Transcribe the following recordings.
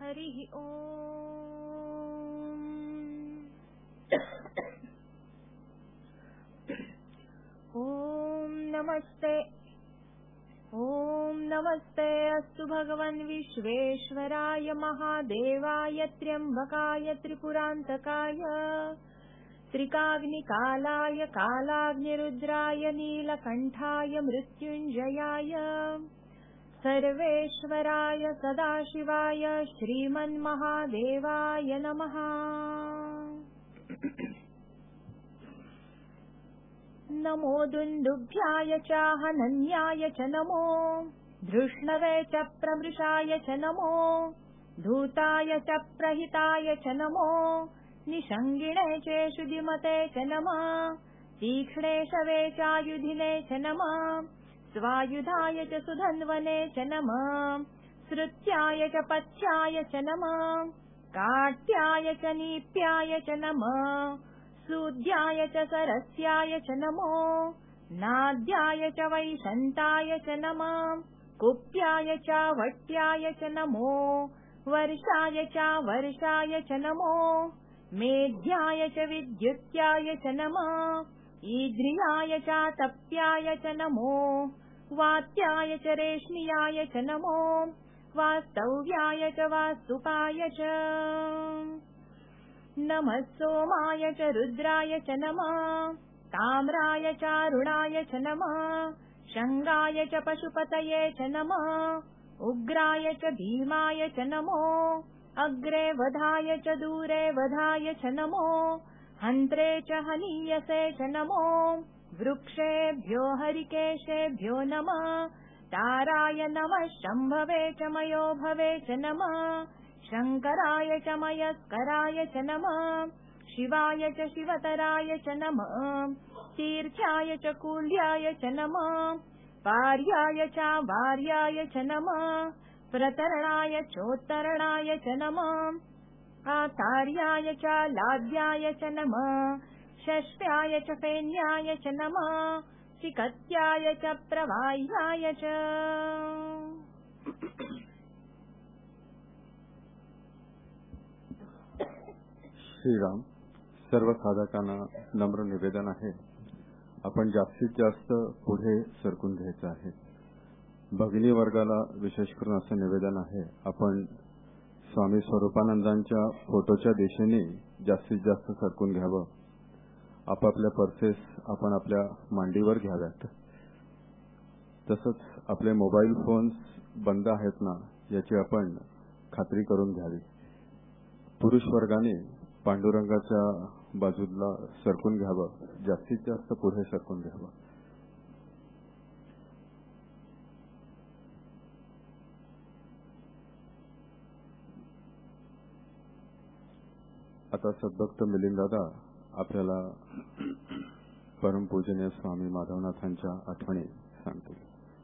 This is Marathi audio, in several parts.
हरिः ओम्। ॐ नमस्ते अस्तु भगवन् विश्वेश्वराय महादेवाय त्र्यम्बकाय त्रिपुरान्तकाय त्रिकाग्निकालाय कालाग्निरुद्राय नीलकण्ठाय मृत्युञ्जयाय सर्वेश्वराय सदाशिवाय श्रीमन्महादेवाय नमः। नमो दुन्दुभ्याय च हनन्याय च नमो धृष्णवे च प्रमृषाय च नमो धूताय च प्रहिताय च नमो निषङ्गिणे चेषुधिमते च नमः तीक्ष्णे शवे चायुधिने च नमः स्वायुधाय च सुधन्वने च नमः श्रुत्याय च पथ्याय च नमः काट्याय च नीप्याय च नमः सूद्याय च सरस्याय च नमो नाद्याय च वैशन्ताय च नमः कुप्याय च वट्याय च नमो वर्षाय च वर्षाय च नमो मेध्याय च विद्युत्याय च नमः ईद्रियाय च तप्याय च नमो वात्याय च रेश्मियाय च नमो वास्तव्याय च वास्तुकाय च नमः सोमाय च रुद्राय च नमः ताम्राय च अरुणाय च नमः शङ्गाय च पशुपतये च नमः उग्राय च भीमाय च नमो अग्रे वधाय च दूरे वधाय च नमो हन्त्रे च हनीयसे च नमो वृक्षेभ्यो हरिकेशेभ्यो नमः ताराय नमः शम्भवे च मयो भवे च नमः शङ्कराय च मयस्कराय च नमः शिवाय च शिवतराय च नमः तीर्थ्याय च कूल्याय च नमः पार्याय च वार्याय च नमः प्रतरणाय चोत्तरणाय च नमः आचार्याय च लाद्याय च नमः षष्ट्याय च फेन्याय च नमः चिकत्याय च प्रवाह्याय च। श्रीराम, सर्व साधकांना नम्र निवेदन आहे, आपण जास्तीत जास्त पुढे सरकून घ्यायचं आहे. भगिनी वर्गाला विशेष करून असं निवेदन आहे, आपण स्वामी स्वरूपानंदांच्या फोटोच्या दिशेने जास्तीत जास्त सरकून घ्यावं. आपापल्या पर्सेस आपण आपल्या मांडीवर घ्याव्यात. तसंच आपले मोबाईल फोन्स बंद आहेत ना याची आपण खात्री करून घ्यावी. पुरुष वर्गाने पांडुरंगाच्या बाजूला सरकून घ्यावं, जास्तीत जास्त पुढे सरकून घ्यावं. आता सद्भक्त मिलिंददादा आपल्याला परमपूजनीय स्वामी माधवनाथांच्या आठवणी सांगतील.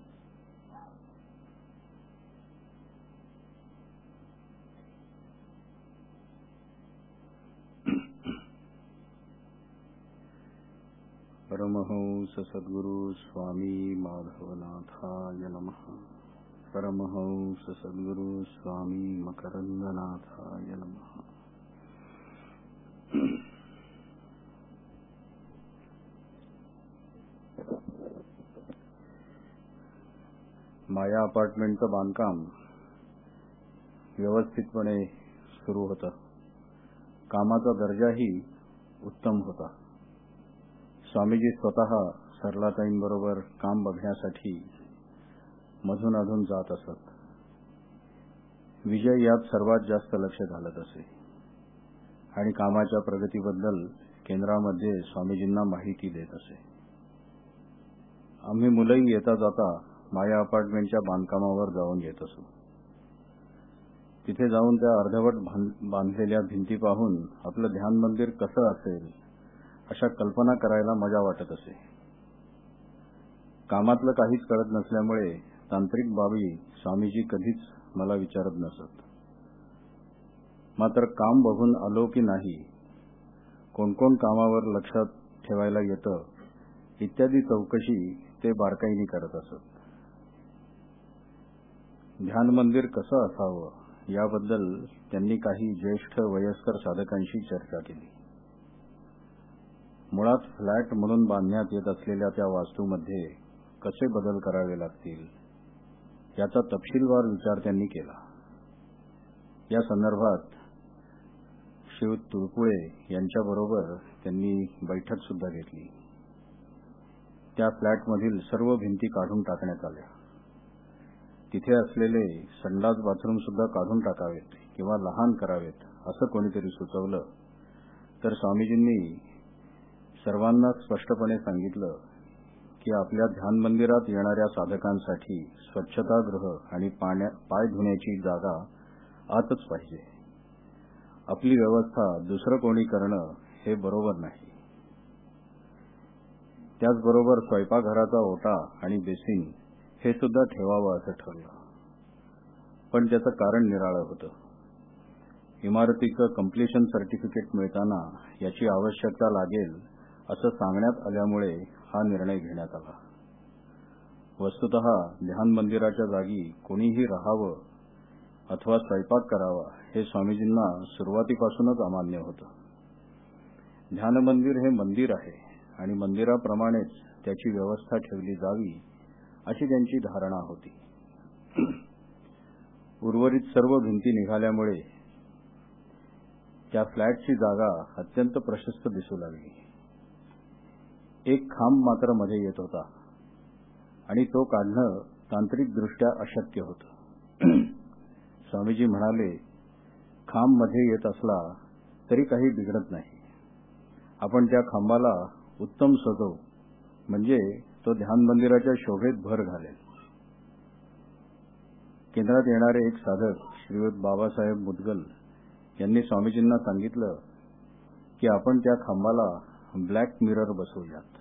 परमहंस सद्गुरु स्वामी माधवनाथाय नमः. परमहंस सद्गुरु स्वामी मकरंदनाथाय नमः. माया अपार्टमेंटचं बांधकाम व्यवस्थितपणे सुरू होतं. कामाचा दर्जाही उत्तम होता. स्वामीजी स्वतः सरलाताईंबरोबर काम बघण्यासाठी मधून अधून जात असत. विजय यात सर्वात जास्त लक्ष घालत असे आणि कामाच्या प्रगतीबद्दल केंद्रामध्ये स्वामीजींना माहिती देत असे. आम्ही मुलंही येता जाता माया अपार्टमेंटच्या बांधकामावर जाऊन येत असू. तिथे जाऊन त्या अर्धवट बांधलेल्या भिंती पाहून आपलं ध्यान मंदिर कसं असेल अशा कल्पना करायला मजा वाटत असे. कामातलं काहीच कळत नसल्यामुळे तांत्रिक बाबी स्वामीजी कधीच मला विचारत नसत. मात्र काम बघून आलो की नाही, कोण कोण कामावर लक्षात ठेवायला येतं इत्यादी चौकशी ते बारकाईने करत असत. ध्यान मंदिर कसं असावं याबद्दल त्यांनी काही ज्येष्ठ वयस्कर साधकांशी चर्चा केली. मुळात फ्लॅट म्हणून बांधण्यात येत असलेल्या त्या वास्तूमध्ये कसे बदल करावे लागतील याचा तपशीलवार विचार त्यांनी केला. या संदर्भात शिव तुळपुळे यांच्याबरोबर त्यांनी बैठक सुद्धा घेतली. त्या फ्लॅटमधील सर्व भिंती काढून टाकण्यात आल्या. तिथे असलेले संडास बाथरूम सुद्धा काढून टाकावेत किंवा लहान करावेत असं कोणीतरी सुचवलं तर स्वामीजींनी सर्वांना स्पष्टपणे सांगितलं की आपल्या ध्यान मंदिरात येणाऱ्या साधकांसाठी स्वच्छतागृह आणि पाय धुण्याची जागा आतच पाहिजे. आपली व्यवस्था दुसरं कोणी करणं हे बरोबर नाही. त्याचबरोबर स्वयंपाकघराचा ओटा आणि बेसिन हे सुद्धा ठेवावं असं ठरलं. पण त्याचं कारण निराळं होतं. इमारतीचं कंप्लिशन सर्टिफिकेट मिळताना याची आवश्यकता लागेल असं सांगण्यात आल्यामुळे हा निर्णय घेण्यात आला. वस्तुतः ध्यान मंदिराच्या जागी कोणीही राहावं अथवा स्वयंपाक करावा हे स्वामीजींना सुरुवातीपासूनच अमान्य होतं. ध्यान मंदिर हे मंदिर आहे आणि मंदिराप्रमाणेच त्याची व्यवस्था ठेवली जावी अशी त्यांची धारणा होती. उर्वरित सर्व भिंती निघाल्यामुळे त्या फ्लॅटची जागा अत्यंत प्रशस्त दिसू लागली. एक खांब मात्र मध्ये येत होता आणि तो काढणं तांत्रिकदृष्ट्या अशक्य होतं. स्वामीजी म्हणाले, खांब मध्ये येत असला तरी काही बिघडत नाही. आपण त्या खांबाला उत्तम सजवू म्हणजे तो ध्यान मंदिराच्या शोभेत भर घालेल. केंद्रात येणारे एक साधक श्रीयुत बाबासाहेब मुदगल यांनी स्वामीजींना सांगितलं की आपण त्या खांबाला ब्लॅक मिरर बसवूयात.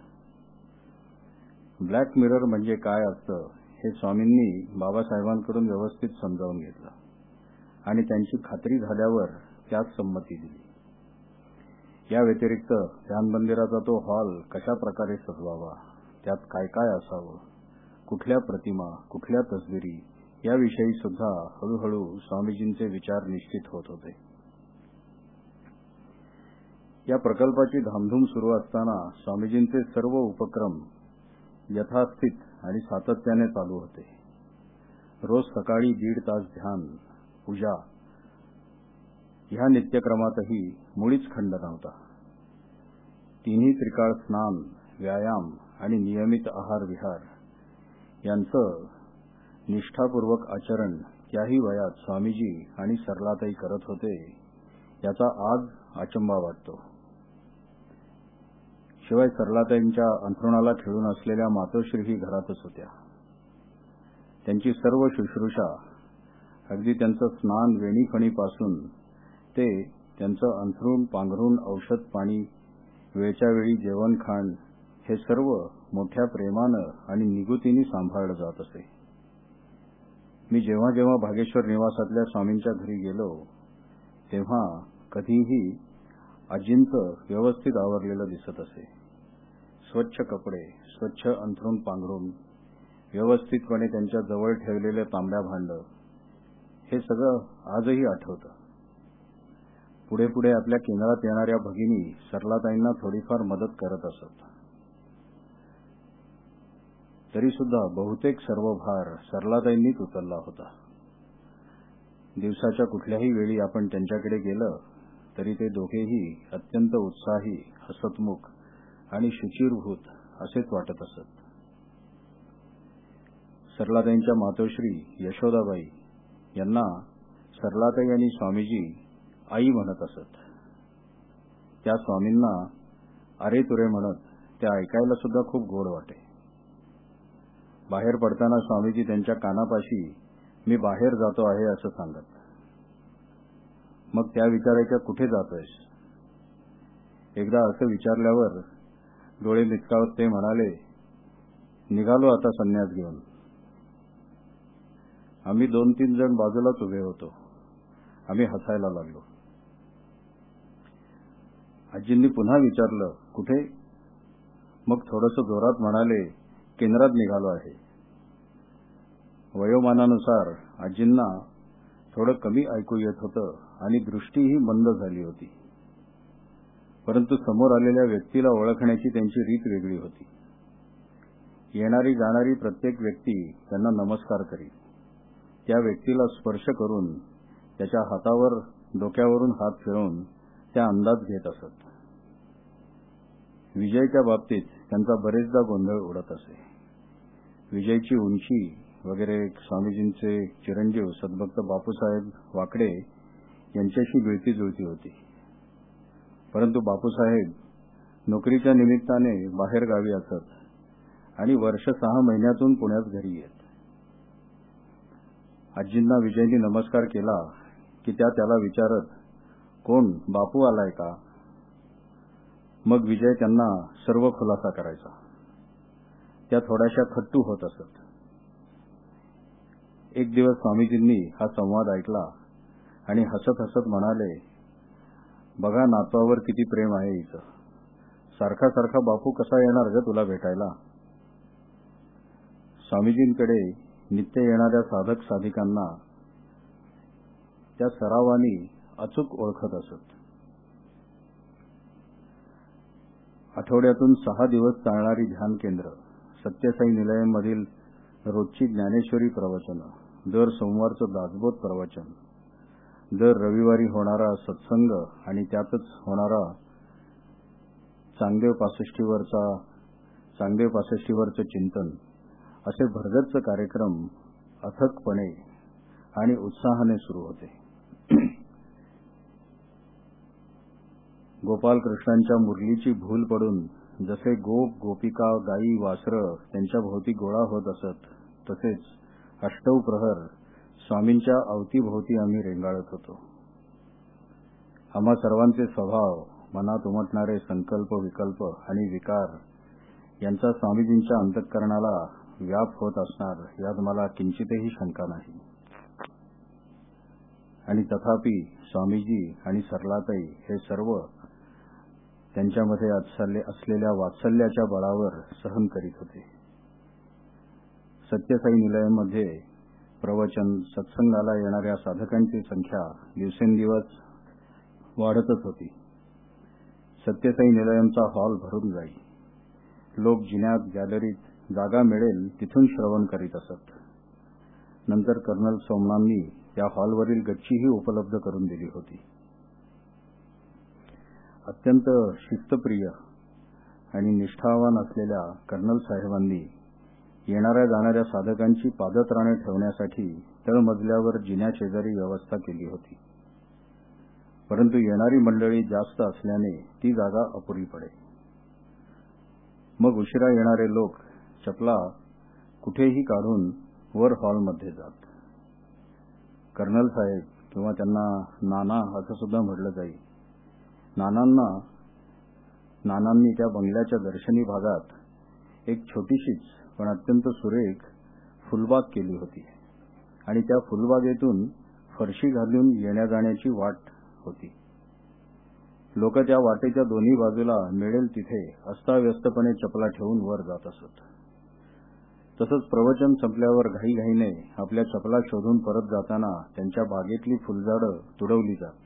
ब्लॅक मिरर म्हणजे काय असतं हे स्वामींनी बाबासाहेबांकडून व्यवस्थित समजावून घेतलं आणि त्यांची खात्री झाल्यावर त्यात संमती दिली. या व्यतिरिक्त ध्यान मंदिराचा तो हॉल कशा प्रकारे सजवावा, त्यात काय काय असावं, कुठल्या प्रतिमा, कुठल्या तस्बिरी याविषयी सुद्धा हळूहळू स्वामीजींचे विचार निश्चित होत होते. या प्रकल्पाची धामधूम सुरू असताना स्वामीजींचे सर्व उपक्रम यथास्थित आणि सातत्याने चालू होते. रोज सकाळी 1.5 तास ध्यान, पूजा ह्या नित्यक्रमातही मुळीच खंड नव्हता. तिन्ही त्रिकाळ स्नान, व्यायाम आणि नियमित आहार विहार यांचं निष्ठापूर्वक आचरण त्याही वयात स्वामीजी आणि सरलाताई करत होते याचा आज अचंबा वाटतो. शिवाय सरलाताईंच्या अंथरुणाला खिळून असलेल्या मातोश्रीही घरातच होत्या. त्यांची सर्व शुश्रूषा अगदी त्यांचं स्नान वेणीफणीपासून ते त्यांचं अंथरूण पांघरून औषध पाणी वेळच्या वेळी जेवण खाण हे सर्व मोठ्या प्रेमानं आणि निगुतीने सांभाळलं जात असे. मी जेव्हा जेव्हा भागेश्वर निवासातल्या स्वामींच्या घरी गेलो तेव्हा कधीही आजींचं व्यवस्थित आवरलेलं दिसत असे. स्वच्छ कपडे, स्वच्छ अंथरूण पांघरून व्यवस्थितपणे त्यांच्या जवळ ठेवलेले तांब्या भांड हे सगळं आजही आठवतं. पुढे पुढे आपल्या केंद्रात येणाऱ्या भगिनी सरलाताईंना थोडीफार मदत करत असत. तरी सुद्धा बहुतेक सर्व भार सरलाताईंनीच उचलला होता. दिवसाच्या कुठल्याही वेळी आपण त्यांच्याकडे गेलं तरी ते दोघेही अत्यंत उत्साही, हसतमुख आणि शुचिरभूत असेच वाटत असत. सरलाताईंच्या मातोश्री यशोदाबाई यांना सरलाताई आणि स्वामीजी आई म्हणत असत. त्या स्वामींना अरे तुरे म्हणत त्या ऐकायला सुद्धा खूप गोड वाटे. बाहेर पडताना स्वामीजी त्यांच्या कानापाशी मी बाहेर जातो आहे असं सांगत. मग त्या विचारायच्या कुठे जातोयस? एकदा असं विचारल्यावर डोळे मिचकावत ते म्हणाले निघालो आता संन्यास घेऊन. आम्ही 2-3 जण बाजूलाच उभे होतो. आम्ही हसायला लागलो. आजींनी पुन्हा विचारलं कुठे? मग थोडंसं जोरात म्हणाले केंद्रात निघालो आहे. वयोमानानुसार आजींना थोडं कमी ऐकू येत होतं आणि दृष्टीही मंद झाली होती. परंतु समोर आलेल्या व्यक्तीला ओळखण्याची त्यांची रीत वेगळी होती. येणारी जाणारी प्रत्येक व्यक्ती त्यांना नमस्कार करी. त्या व्यक्तीला स्पर्श करून त्याच्या हातावर डोक्यावरून हात फिरवून त्या अंदाज घेत असत. विजयच्या बाबतीत त्यांचा बरेचदा गोंधळ उडत असे. विजयची उंची वगैरे स्वामीजींचे चिरंजीव सद्भक्त बापूसाहेब वाकडे यांच्याशी मिळती जुळती होती. परंतु बापूसाहेब नोकरीच्या निमित्ताने बाहेर गावी असत आणि वर्ष 6 महिन्यातून पुण्यात घरी येत. आजींना विजयनी नमस्कार केला की त्या त्याला विचारत, कोण बापू आलाय का? मग विजय त्यांना सर्व खुलासा करायचा. त्या थोड्याशा खट्टू होत असत. एक दिवस स्वामीजींनी हा संवाद ऐकला आणि हसत हसत म्हणाले, बघा नातवावर किती प्रेम आहे हिचं. सारखा सारखा बापू कसा येणार ग तुला भेटायला? स्वामीजींकडे नित्य येणाऱ्या साधक साधिकांना त्या सरावानी अचूक ओळखत असत. आठवड्यातून 6 दिवस चालणारी ध्यान केंद्र, सत्यसाई निलयममधील रोजची ज्ञानेश्वरी प्रवचन, दर सोमवारचं दासबोध प्रवचन, दर रविवारी होणारा सत्संग आणि त्यातच होणारा चांगदेव पासष्टीवरचं चिंतन असे भरगच्च कार्यक्रम अथकपणे आणि उत्साहाने सुरू होते. गोपालकृष्णांच्या मुरलीची भूल पडून जसे गोप गोपिका गायी वासरं त्यांच्या भोवती गोळा होत असत, तसेच अष्टौ प्रहर स्वामींच्या अवतीभोवती आम्ही रेंगाळत होतो. आम्हा सर्वांचे स्वभाव, मनात उमटणारे संकल्प विकल्प आणि विकार यांचा स्वामीजींच्या अंतःकरणाला व्याप होत असणार यात मला किंचितही शंका नाही. आणि तथापि स्वामीजी आणि सरलाताई हे सर्व त्यांच्यामध्ये असलेल्या वात्सल्याच्या बळावर सहन करीत होते. सत्यसाई निलयमध्ये प्रवचन सत्संगाला येणाऱ्या साधकांची संख्या दिवसेंदिवस वाढतच होती. सत्यसाई निलयमचा हॉल भरून जाई. लोक जिन्यात गॅलरीत जागा मिळेल तिथून श्रवण करीत असत. नंतर कर्नल सोमनांनी या हॉलवरील गच्चीही उपलब्ध करून दिली होती. अत्यंत शिस्तप्रिय आणि निष्ठावान असलेल्या कर्नल साहेबांनी येणाऱ्या जाणाऱ्या साधकांची पादत्राणे ठेवण्यासाठी तळमजल्यावर जिन्या शेजारी व्यवस्था केली होती. परंतु येणारी मंडळी जास्त असल्याने ती जागा अपुरी पडे. मग उशिरा येणारे लोक चपला कुठेही काढून वर हॉलमध्ये जात. कर्नल साहेब किंवा त्यांना नाना असं सुद्धा म्हटलं जाई. नानांनी त्या बंगल्याच्या दर्शनी भागात एक छोटीशीच पण अत्यंत सुरेख फुलबाग केली होती आणि त्या फुलबागेतून फरशी घालून येण्या जाण्याची वाट होती. लोक त्या वाटेच्या दोन्ही बाजूला मिळेल तिथे अस्ताव्यस्तपणे चपला ठेवून वर जात असत. तसंच प्रवचन संपल्यावर घाईघाईने आपल्या चपला शोधून परत जाताना त्यांच्या बागेतली फुलझाडं तुडवली जात.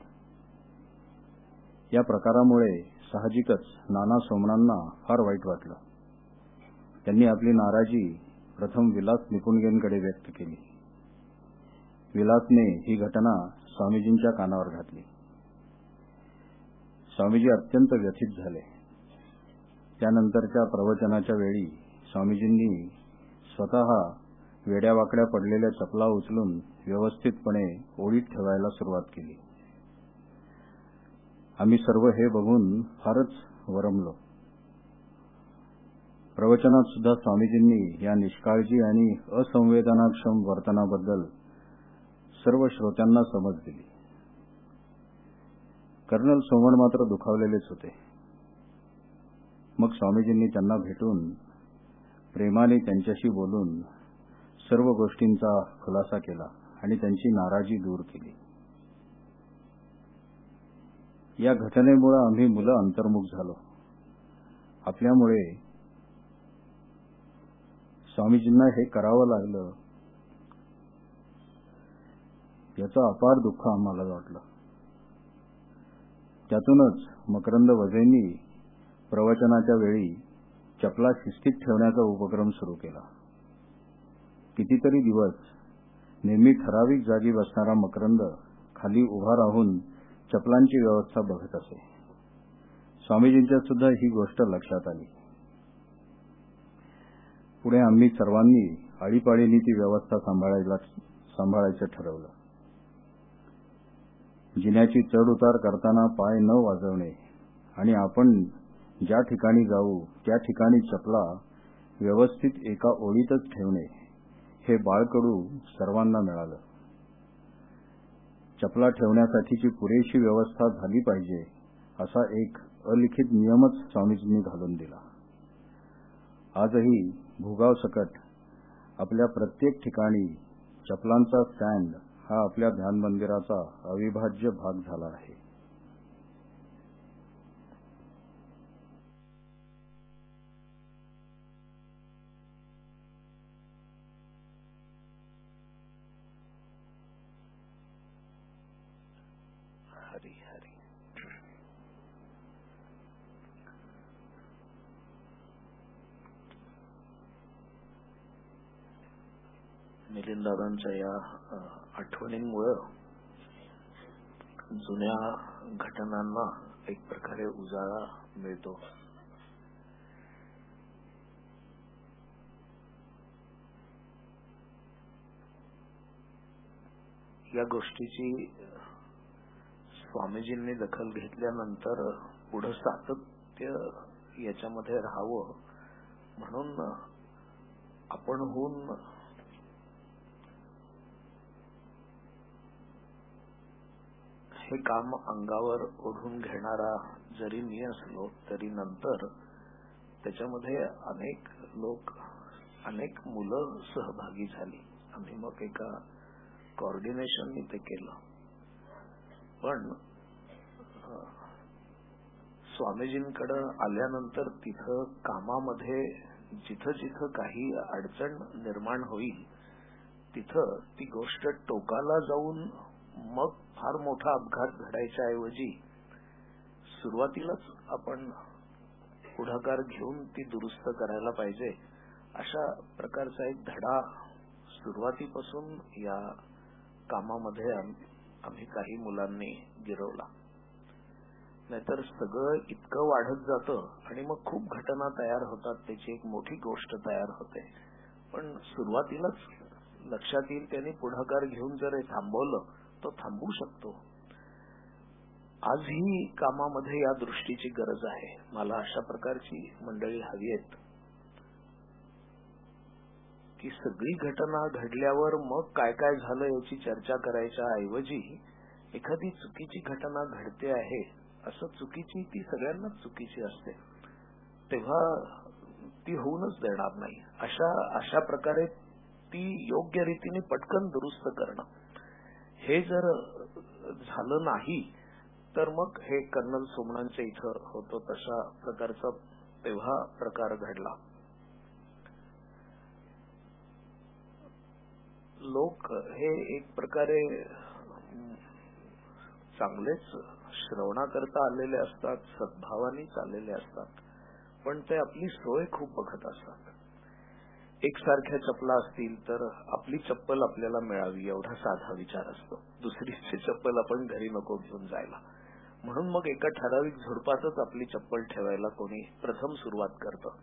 या प्रकारामुळे साहजिकच नाना सोमनांना फार वाईट वाटलं. त्यांनी आपली नाराजी प्रथम विलास निपुणगेंकडे व्यक्त केली. विलासने ही घटना स्वामीजींच्या कानावर घातली. स्वामीजी अत्यंत व्यथित झाले. त्यानंतरच्या प्रवचनाच्या वेळी स्वामीजींनी स्वतः वेड्यावाकड्या पडलेल्या चपला उचलून व्यवस्थितपणे ओळीत ठेवायला सुरुवात केली. आम्ही सर्व हे बघून फारच वरमलो. प्रवचनात सुद्धा स्वामीजींनी या निष्काळजी आणि असंवेदनाक्षम वर्तनाबद्दल सर्व श्रोत्यांना समज दिली. कर्नल सोमन मात्र दुखावलेलेच होते. मग स्वामीजींनी त्यांना भेटून प्रेमाने त्यांच्याशी बोलून सर्व गोष्टींचा खुलासा केला आणि त्यांची नाराजी दूर केली. या घटनेमुळे आम्ही मुलं अंतर्मुख झालो. आपल्यामुळे स्वामीजींना हे करावं लागलं याचं अपार दुःख आम्हाला वाटलं. त्यातूनच मकरंद वझेंनी प्रवचनाच्या वेळी चपला शिस्तीत ठेवण्याचा उपक्रम सुरू केला. कितीतरी दिवस नेहमी ठराविक जागी बसणारा मकरंद खाली उभा राहून चपलांची व्यवस्था बघत असे. स्वामीजींच्या सुद्धा ही गोष्ट लक्षात आली. पुढे आम्ही सर्वांनी आळीपाळीनी ती व्यवस्था सांभाळायचं ठरवलं. जिन्याची चढ उतार करताना पाय न वाजवणे आणि आपण ज्या ठिकाणी जाऊ त्या ठिकाणी चपला व्यवस्थित एका ओळीतच ठेवणे हे बाळकडू सर्वांना मिळालं. चपला ठेवण्यासाठीची पुरेशी व्यवस्था झाली पाहिजे असा एक अलिखित नियमच स्वामीजींनी घालून दिला. आजही भूगाव सकट आपल्या प्रत्येक ठिकाणी चपलांचा स्टँड हा आपल्या ध्यान मंदिराचा अविभाज्य भाग झाला आहे. हरी हरी. मिलिंददादांच्या या आठवणींमुळे जुन्या घटनांना एक प्रकारे उजाळा मिळतो. या गोष्टीची स्वामीजींनी दखल घेतल्यानंतर पुढे सातत्य याच्यामध्ये राहावं म्हणून आपणहून हे काम अंगावर ओढून घेणारा जरी मी असलो तरी नंतर त्याच्यामध्ये अनेक लोक, अनेक मुलं सहभागी झाली. आम्ही मग एका कोऑर्डिनेशननी ते केलं. पण स्वामीजींकडे आल्यानंतर तिथं कामामध्ये जिथं जिथं काही अडचण निर्माण होईल तिथं ती गोष्ट टोकाला जाऊन मग फार मोठा अपघात घडायच्या ऐवजी सुरुवातीलाच आपण पुढाकार घेऊन ती दुरुस्त करायला पाहिजे अशा प्रकारचा एक धडा सुरुवातीपासून या कामामध्ये आम्ही काही मुलांनी गिरवला. नाहीतर सगळं इतकं वाढत जातं आणि मग खूप घटना तयार होतात, त्याची एक मोठी गोष्ट तयार होते. पण सुरुवातीलाच लक्षात येईल त्यांनी पुढाकार घेऊन जर हे थांबवलं तो थांबू शकतो. आजही कामामध्ये या दृष्टीची गरज आहे. मला अशा प्रकारची मंडळी हवी आहेत की सगळी घटना घडल्यावर मग काय काय झालं याची चर्चा करायच्या ऐवजी एखादी चुकीची घटना घडते आहे असं चुकीची ती सगळ्यांनाच चुकीची असते तेव्हा ती होऊनच देणार नाही. अशा प्रकारे ती योग्य रीतीने पटकन दुरुस्त करणं हे जर झालं नाही तर मग हे कर्नल सोमणांच्या इथं होतो तशा प्रकारचा तेव्हा प्रकार घडला. लोक हे एक प्रकारे चांगलेच श्रवणाकरता आलेले असतात, सद्भावाने चाललेले असतात, पण ते आपली सोय खूप बघत असतात. एकसारख्या चपला असतील तर आपली चप्पल आपल्याला मिळावी एवढा साधा विचार असतो. दुसरीची चप्पल आपण घरी नको घेऊन जायला म्हणून मग एका ठराविक झुडपातच आपली चप्पल ठेवायला कोणी प्रथम सुरुवात करतं.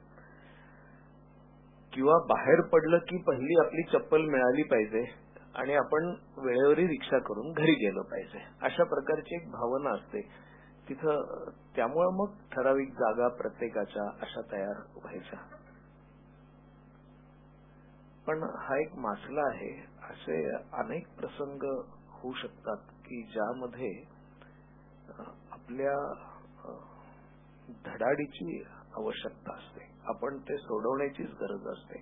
किंवा बाहेर पडलं की पहिली आपली चप्पल मिळाली पाहिजे आणि आपण वेळेवरी रिक्षा करून घरी गेलो पाहिजे अशा प्रकारची एक भावना असते तिथं. त्यामुळे मग ठराविक जागा प्रत्येकाच्या अशा तयार व्हायच्या. पण हा एक मासला आहे. असे अनेक प्रसंग होऊ शकतात की ज्यामध्ये आपल्या धडाडीची आवश्यकता असते. आपण ते सोडवण्याचीच गरज असते.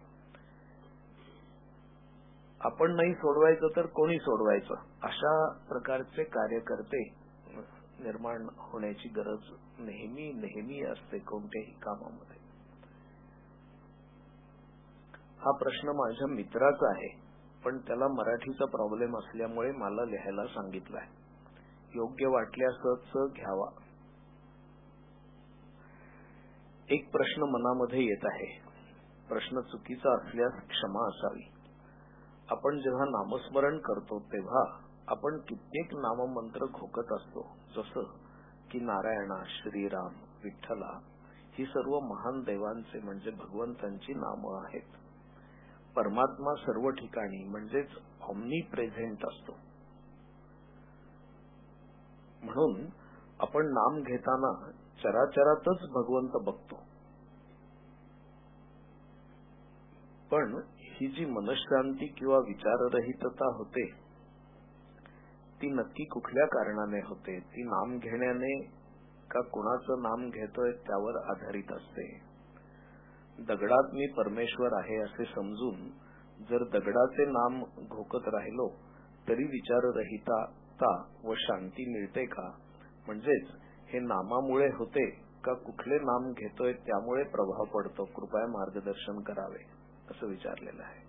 आपण नाही सोडवायचं तर कोणी सोडवायचं अशा प्रकारचे कार्यकर्ते निर्माण होण्याची गरज नेहमी असते कोणत्याही कामामध्ये. हा प्रश्न माझ्या मित्राचा आहे पण त्याला मराठीचा प्रॉब्लेम असल्यामुळे मला लिहायला सांगितलाय. योग्य वाटल्यासच घ्यावा. एक प्रश्न मनामध्ये येत आहे. प्रश्न चुकीचा असल्यास क्षमा असावी. आपण जेव्हा नामस्मरण करतो तेव्हा आपण कित्येक नाममंत्र घोकत असतो, जसं की नारायणा, श्रीराम, विठ्ठला ही सर्व महान देवांचे म्हणजे भगवंतांची नामं आहेत. परमात्मा सर्व ठिकाणी म्हणजेच ऑमनी प्रेझेंट असतो. म्हणून आपण नाम घेताना चराचरातच भगवंत बघतो. पण ही जी मनशांती किंवा विचाररहितता होते ती नक्की कुठल्या कारणाने होते? ती नाम घेण्याने का कुणाचं नाम घेतोय त्यावर आधारित असते. दगडात मी परमेश्वर आहे असे समजून जर दगडाचे नाम घोकत राहिलो तरी विचाररहितता व शांती मिळते का? म्हणजेच हे नामामुळे होते का कुठले नाम घेतोय त्यामुळे प्रभाव पडतो? कृपया मार्गदर्शन करावे असं विचारलेलं आहे.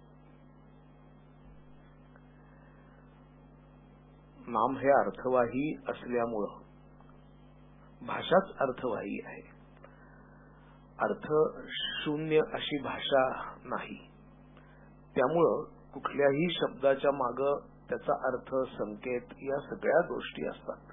नाम हे अर्थवाही असल्यामुळं भाषाच अर्थवाही आहे. अर्थ शून्य अशी भाषा नाही. त्यामुळं कुठल्याही शब्दाच्या माग त्याचा अर्थ, संकेत या सगळ्या गोष्टी असतात.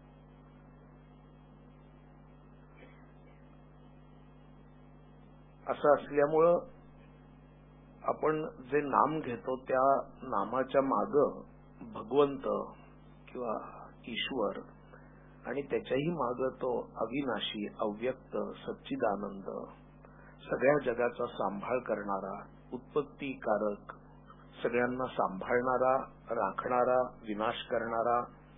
असं असल्यामुळं आपण जे नाम घेतो त्या नामाच्या माग भगवंत किंवा ईश्वर आणि त्याच्याही माग तो अविनाशी, अव्यक्त, सच्चिदानंद, सगळ्या जगाचा सांभाळ करणारा, उत्पत्तीकारक, सगळ्यांना सांभाळणारा, राखणारा, विनाश करणारा,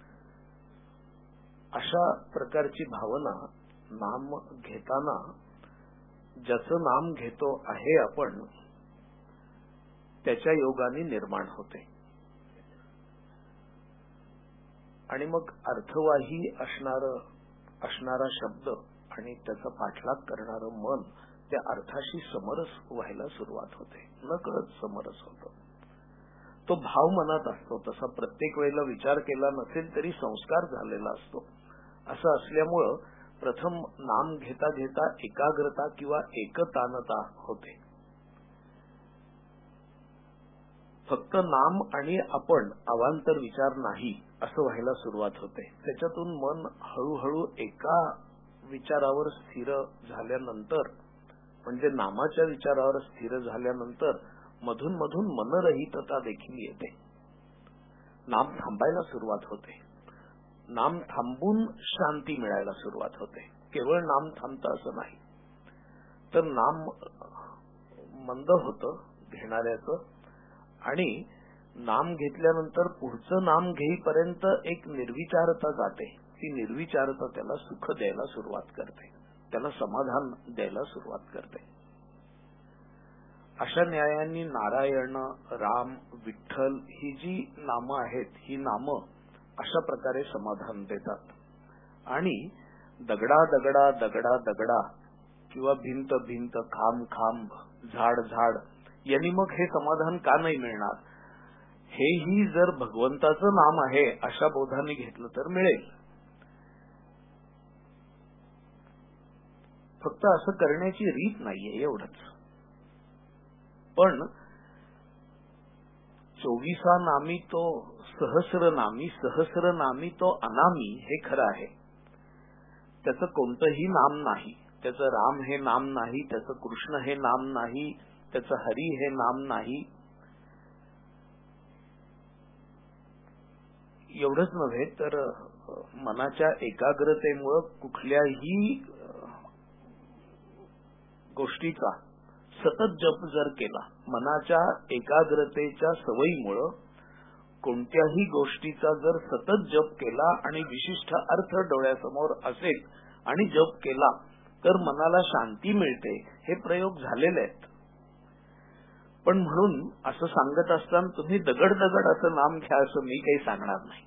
अशा प्रकारची भावना नाम घेताना ज्याचं नाम घेतो आहे आपण त्याच्या योगाने निर्माण होते. आणि मग अर्थवाही असणारा शब्द आणि त्याचा पाठलाग करणारं मन त्या अर्थाशी समरस व्हायला सुरुवात होते. नकळत समरस होतं. तो भाव मनात असतो. तसा प्रत्येक वेळेला विचार केला नसेल तरी संस्कार झालेला असतो. असं असल्यामुळं प्रथम नाम घेता घेता एकाग्रता किंवा एकतानता होते. फक्त नाम आणि आपण अवांतर विचार नाही असं व्हायला सुरुवात होते. त्याच्यातून मन हळूहळू एका विचारावर स्थिर झाल्यानंतर म्हणजे नामाच्या विचारावर स्थिर झाल्यानंतर मधून मधून मनरहितता देखील येते. नाम थांबायला सुरुवात होते. नाम थांबून शांती मिळायला सुरुवात होते. केवळ नाम थांबतं असं नाही. तर नाम मंद होतं घेणाऱ्याचं आणि नाम घेतल्यानंतर पुढचं नाम घेईपर्यंत एक निर्विचारता जाते. ती निर्विचारता त्याला सुख द्यायला सुरुवात करते, त्याला समाधान द्यायला सुरुवात करते. अशा न्यायांनी नारायण, राम, विठ्ठल ही जी नामं आहेत ही नामं अशा प्रकारे समाधान देतात. आणि दगडा दगडा दगडा दगडा किंवा भिंत भिंत, खांब खांब, झाड झाड यांनी मग हे समाधान का नाही मिळणार? हेही जर भगवंताचं नाम आहे अशा बोधाने घेतलं तर मिळेल. फक्त असं करण्याची रीत नाहीये एवढंच. पण 24 नामी तो सहस्रनामी, सहस्रनामी तो अनामी हे खरं आहे. त्याचं कोणतंही नाम नाही. त्याचं राम हे नाम नाही, त्याचं कृष्ण हे नाम नाही, त्याचं हरी हे नाम नाही. एवढंच नव्हे तर मनाच्या एकाग्रतेमुळं कुठल्याही गोष्टीचा सतत जप जर केला, मनाच्या एकाग्रतेच्या सवयीमुळं कोणत्याही गोष्टीचा जर सतत जप केला आणि विशिष्ट अर्थ डोळ्यासमोर असेल आणि जप केला तर मनाला शांती मिळते. हे प्रयोग झालेले आहेत. पण म्हणून असं सांगत असताना तुम्ही दगड दगड असं नाम घ्या असं मी काही सांगणार नाही.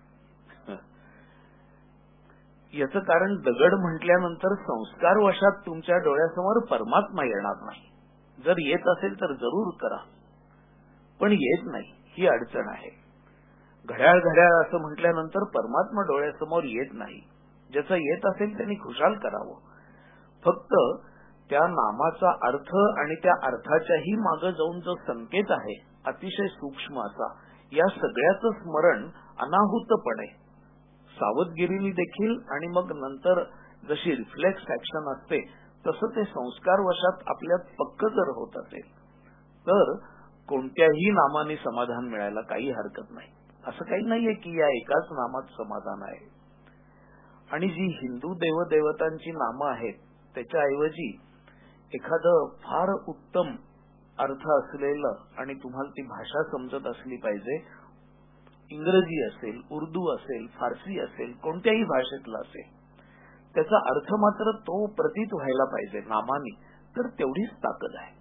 याचं कारण दगड म्हटल्यानंतर संस्कार वशात तुमच्या डोळ्यासमोर परमात्मा येणार नाही. जर येत असेल तर जरूर करा, पण येत नाही. ही अडचण आहे. घड्याळ घड्याळ असं म्हटल्यानंतर परमात्मा डोळ्यासमोर येत नाही. ज्याचं येत असेल त्यांनी खुशाल करावं. फक्त त्या नामाचा अर्थ आणि त्या अर्थाच्याही मागे जाऊन जो संकेत आहे अतिशय सूक्ष्म असा, या सगळ्याचं स्मरण अनाहूतपणे सावधगिरीने देखील आणि मग नंतर जशी रिफ्लेक्स ऍक्शन असते तसं ते संस्कार वशात आपल्यात पक्क जर होत असेल तर कोणत्याही नामाने समाधान मिळायला काही हरकत नाही. असं काही नाहीये की या एकाच नामात समाधान आहे. आणि जी हिंदू देवदेवतांची नामं आहेत त्याच्याऐवजी एखादं फार उत्तम अर्थ असलेलं आणि तुम्हाला ती भाषा समजत असली पाहिजे, इंग्रजी असेल, उर्दू असेल, फारसी असेल, कोणत्याही भाषेतला असेल, त्याचा अर्थ मात्र तो प्रतीत व्हायला पाहिजे नामानी, तर तेवढीच ताकद आहे.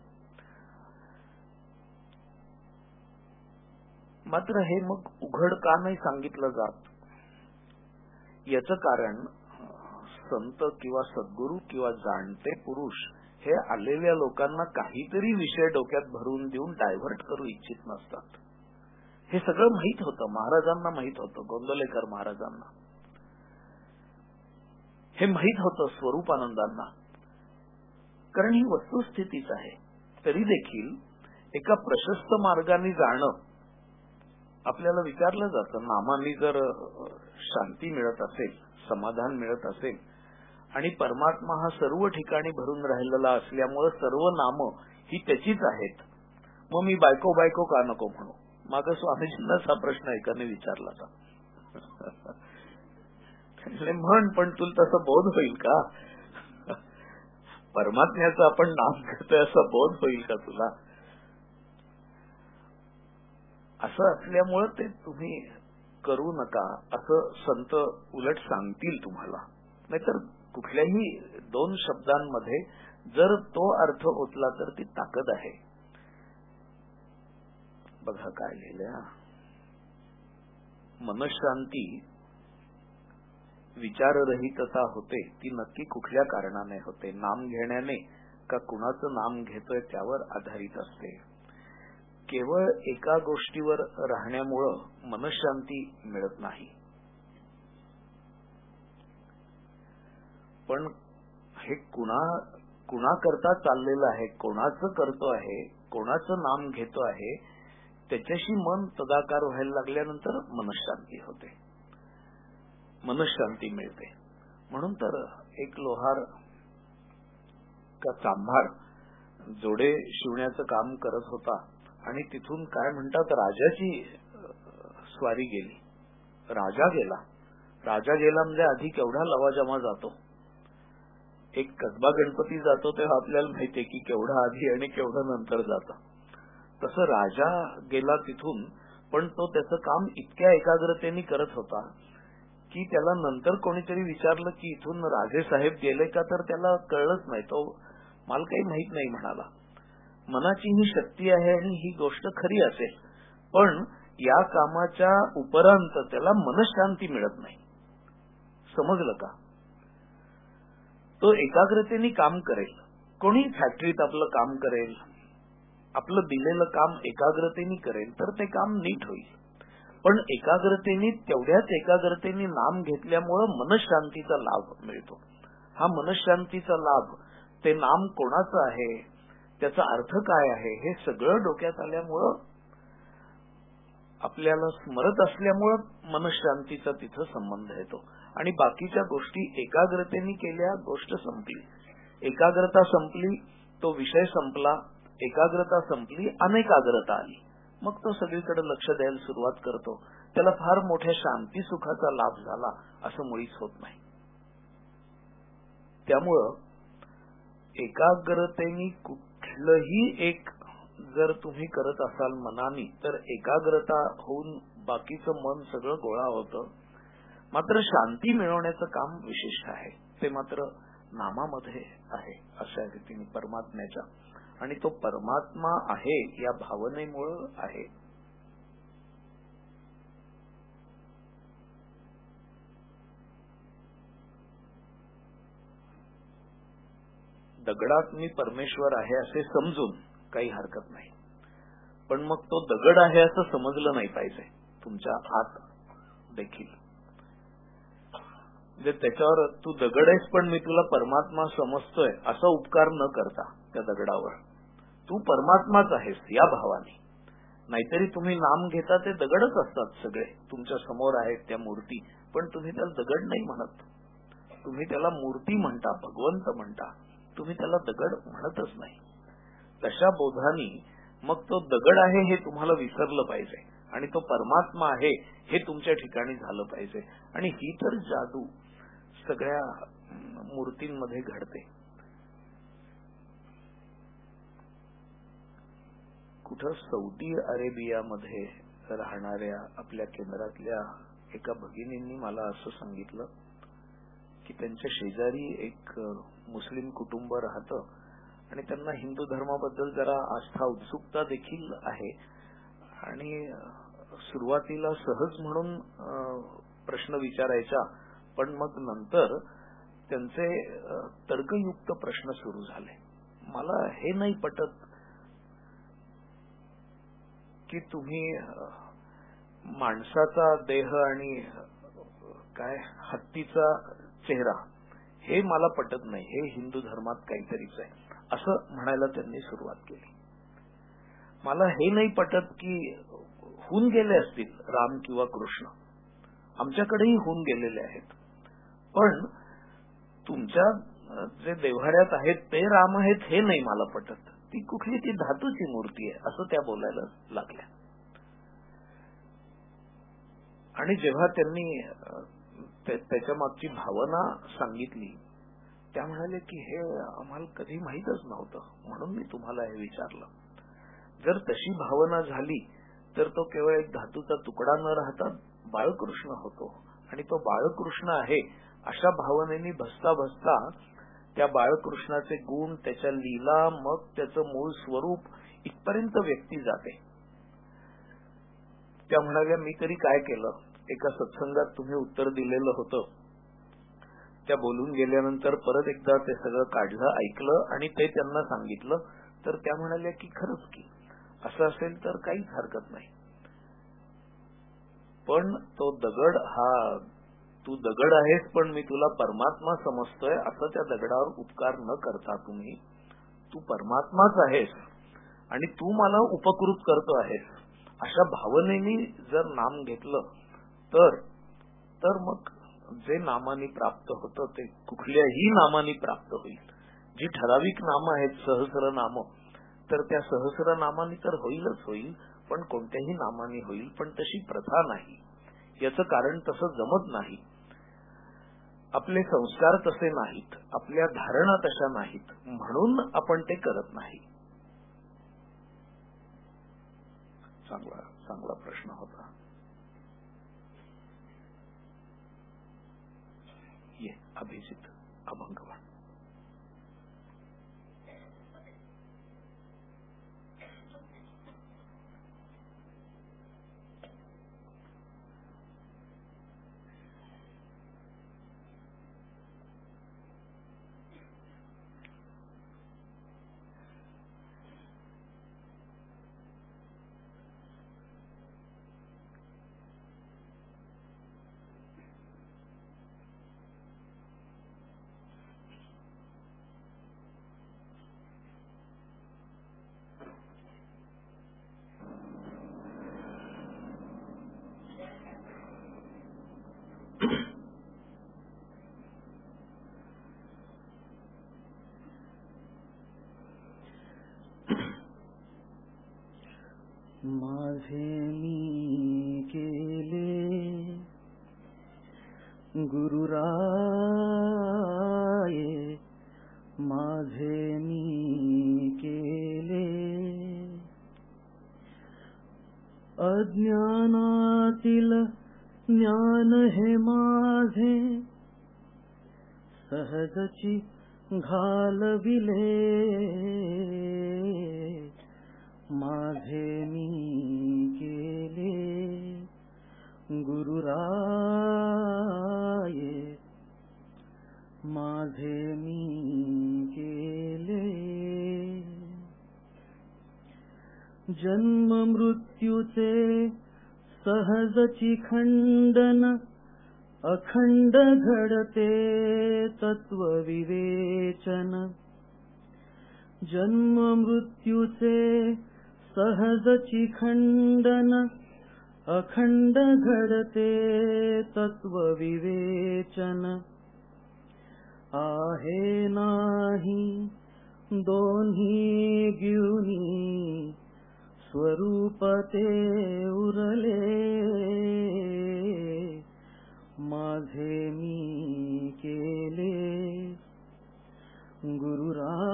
मात्र हे मग उघड का नाही सांगितलं जात याचं कारण संत किंवा सद्गुरू किंवा जाणते पुरुष हे आलेल्या लोकांना काहीतरी विषय डोक्यात भरून देऊन डायव्हर्ट करू इच्छित नसतात. हे सगळं माहित होतं, महाराजांना माहित होतं, गोंदवलेकर महाराजांना हे माहित होतं, स्वरूपानंदांना, कारण ही वस्तुस्थितीच आहे. तरी देखील एका प्रशस्त मार्गाने जाणं आपल्याला विचारलं जातं. नामांनी जर शांती मिळत असेल, समाधान मिळत असेल आणि परमात्मा हा सर्व ठिकाणी भरून राहिलेला असल्यामुळे सर्व नामं ही त्याचीच आहेत, मग मी बायको बायको का नको म्हणू? मागं स्वामीजींनाच हा प्रश्न एकाने विचारला होता. म्हण, पण तुला तसं बोध होईल का? परमात्म्याचं आपण नाम घेतोय असा बोध होईल का तुला? असं असल्यामुळं ते तुम्ही करू नका असं संत उलट सांगतील तुम्हाला. नाहीतर कुठल्याही दोन शब्दांमध्ये जर तो अर्थ ओतला तर ती ताकद आहे. बघा काय लिहिलंय, मनशांती विचाररहितता होते ती नक्की कुठल्या कारणाने होते? नाम घेण्याने का कुणाचं नाम घेतोय त्यावर आधारित असते. केवळ एका गोष्टीवर राहण्यामुळं मनशांती मिळत नाही. पण हे कुणा करता चाललेलं आहे, कोणाचं करतो आहे, कोणाचं नाम घेतो आहे, त्याच्याशी मन तदाकार व्हायला लागल्यानंतर मनशांती होते, मनशांती मिळते. म्हणून तर एक लोहार का चांभार जोडे शिवण्याचं काम करत होता आणि तिथून काय म्हणतात राजाची स्वारी गेली. राजा गेला म्हणजे आधी केवढा लवाजमा जातो. एक कसबा गणपती जातो तेव्हा आपल्याला माहितीये की केवढा आधी आणि केवढा नंतर जातो. तसं राजा गेला तिथून, पण तो त्याचं काम इतक्या एकाग्रतेने करत होता की त्याला नंतर कोणीतरी विचारलं की इथून राजे साहेब गेले का, तर त्याला कळलंच नाही. तो मला काही माहित नाही म्हणाला. मनाची ही शक्ती आहे आणि ही गोष्ट खरी असेल, पण या कामाच्या उपरांत त्याला मनशांती मिळत नाही. समजलं का? तो एकाग्रतेने काम करेल, कोणी फॅक्टरीत आपलं काम करेल, आपलं दिलेलं काम एकाग्रतेने करेल तर ते काम नीट होईल. पण तेवढ्याच एकाग्रतेने नाम घेतल्यामुळं मनशांतीचा लाभ मिळतो. हा मनशांतीचा लाभ ते नाम कोणाचं आहे, त्याचा अर्थ काय आहे, हे सगळं डोक्यात आल्यामुळं, आपल्याला स्मरत असल्यामुळं मनशांतीचा तिथं संबंध येतो. आणि बाकीच्या गोष्टी एकाग्रतेने केल्या, गोष्ट संपली. एकाग्रता संपली, तो विषय संपला. एकाग्रता संपली, अनेकाग्रता आली. मग तो सगळीकडे लक्ष द्यायला सुरुवात करतो. त्याला फार मोठ्या शांती सुखाचा लाभ झाला असं मुळीच होत नाही. त्यामुळं एकाग्रतेने कुठलंही एक जर तुम्ही करत असाल मनानी, तर एकाग्रता होऊन बाकीचं मन सगळं गोळा होतं. मात्र शांती मिळवण्याचं काम विशिष्ट आहे, ते मात्र नामामध्ये आहे अशा रीतीने परमात्म्याच्या. आणि तो परमात्मा आहे या भावनेमुळे आहे. दगडात मी परमेश्वर आहे असे समजून काही हरकत नाही, पण मग तो दगड आहे असं समजलं नाही पाहिजे तुमच्या आत देखील. म्हणजे त्याच्यावर तू दगड आहेस पण मी तुला परमात्मा समजतोय असा उपकार न करता त्या दगडावर तू परमात्माच आहेस या भावाने. नाहीतरी तुम्ही नाम घेता ते दगडच असतात सगळे तुमच्या समोर आहेत त्या मूर्ती, पण तुम्ही त्याला दगड नाही म्हणत. तुम्ही त्याला मूर्ती म्हणता, भगवंत म्हणता, तुम्ही त्याला दगड म्हणतच नाही. तशा बोधानी मग तो दगड आहे हे तुम्हाला विसरलं पाहिजे आणि तो परमात्मा आहे हे तुमच्या ठिकाणी झालं पाहिजे. आणि ही तर जादू सगळ्या मूर्तींमध्ये घडते. कुठं सौदी अरेबियामध्ये राहणाऱ्या आपल्या केंद्रातल्या एका भगिनींनी मला असं सांगितलं की त्यांच्या शेजारी एक मुस्लिम कुटुंब राहतं आणि त्यांना हिंदू धर्माबद्दल जरा आस्था उत्सुकता देखील आहे. आणि सुरुवातीला सहज म्हणून प्रश्न विचारायच्या, पण मग नंतर त्यांचे तर्कयुक्त प्रश्न सुरू झाले. मला हे नाही पटत की तुम्ही माणसाचा देह आणि काय हत्तीचा चेहरा हे मला पटत नाही, हे हिंदू धर्मात काहीतरीच आहे असं म्हणायला त्यांनी सुरुवात केली. मला हे नाही पटत की होऊन गेले असतील राम किंवा कृष्ण, आमच्याकडेही होऊन गेलेले आहेत, पण तुमच्या जे देव्हाऱ्यात आहेत ते राम आहेत हे नाही मला पटत. ती कुठली ती धातूची मूर्ती आहे असं त्या बोलायला लागल्या. आणि जेव्हा त्यांनी त्याच्या मागची भावना सांगितली त्या म्हणाले की हे आम्हाला कधी माहीतच नव्हतं म्हणून मी तुम्हाला हे विचारलं. जर तशी भावना झाली तर तो केवळ एक धातूचा तुकडा न राहता बाळकृष्ण होतो आणि तो बाळकृष्ण आहे अशा भावनेने भसता भसता त्या बाळकृष्णाचे गुण, त्याच्या लीला, मग त्याचं मूळ स्वरूप इथपर्यंत व्यक्ती जाते. त्या म्हणाल्या मी तरी काय केलं. एका सत्संगात तुम्ही उत्तर दिलेलं होतं, त्या बोलून गेल्यानंतर परत एकदा ते सगळं काढलं, ऐकलं आणि ते त्यांना सांगितलं. तर त्या म्हणाल्या की खरंच की असं असेल तर काहीच हरकत नाही, पण तो दगड हा तू दगड आहेस पण मी तुला परमात्मा समजतोय असं त्या दगडावर उपकार न करता तुम्ही तू परमात्माच आहेस आणि तू मला उपकृत करतो आहेस अशा भावनेने जर नाम घेतलं तर मग जे नामाने प्राप्त होतं ते कुठल्याही नामाने प्राप्त होईल. जी ठराविक नामं आहेत सहस्र नाम, तर त्या सहस्र नामाने तर होईलच होईल, पण कोणत्याही नामाने होईल. पण तशी प्रथा नाही, याचं कारण तसं जमत नाही. आपले संस्कार तसे नाहीत, आपल्या धारणा तशा नाहीत, म्हणून आपण ते करत नाही. चांगला प्रश्न होता. ये अभिजित अभंगवान. माझे मी केले गुरुराये, माझे मी केले अज्ञानातील ज्ञान हे माझे सहजची घालविले. माझे मी केले गुरुराये, माझे मी केले जन्म मृत्यूचे सहजची खंडन अखंड घडते तत्व विवेचन. जन्म मृत्यूचे सहजची खंडन अखंड घडते तत्व विवेचन. आहे नाही दोन्ही गिळूनी स्वरूप ते उरले. माझे मी केले गुरुराय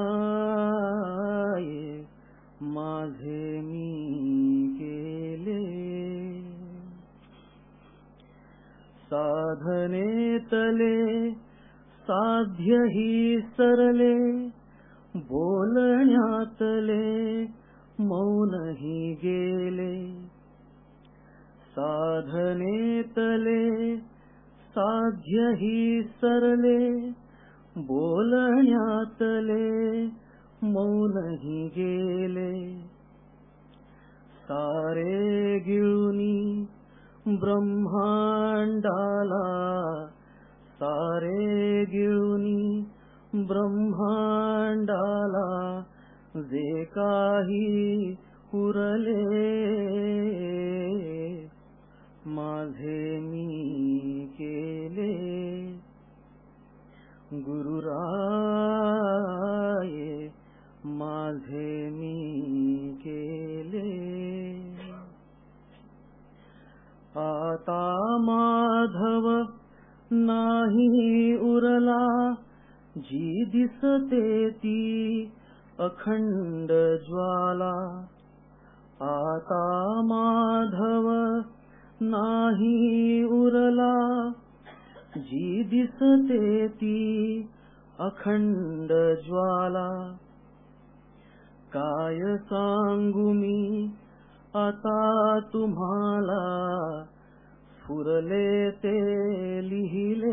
माझे मी केले. साधने तले साध्य ही सरले बोलण्यातले मौनही गेले. साधने तले साध्य ही सरले बोलण्यातले मौनही गेले. सारे गिळूनी ब्रह्मांडाला सारे गिळूनी ब्रह्मांडाला जे काही उरले. माझे मी केले गुरुराय माझे मी केले. आता माधव नाही उरला जी दिसते ती अखंड ज्वाला. आता माधव नाही उरला जी दिसते ती अखंड ज्वाला. काय सांगू मी आता तुम्हाला स्फुरले ते लिहिले.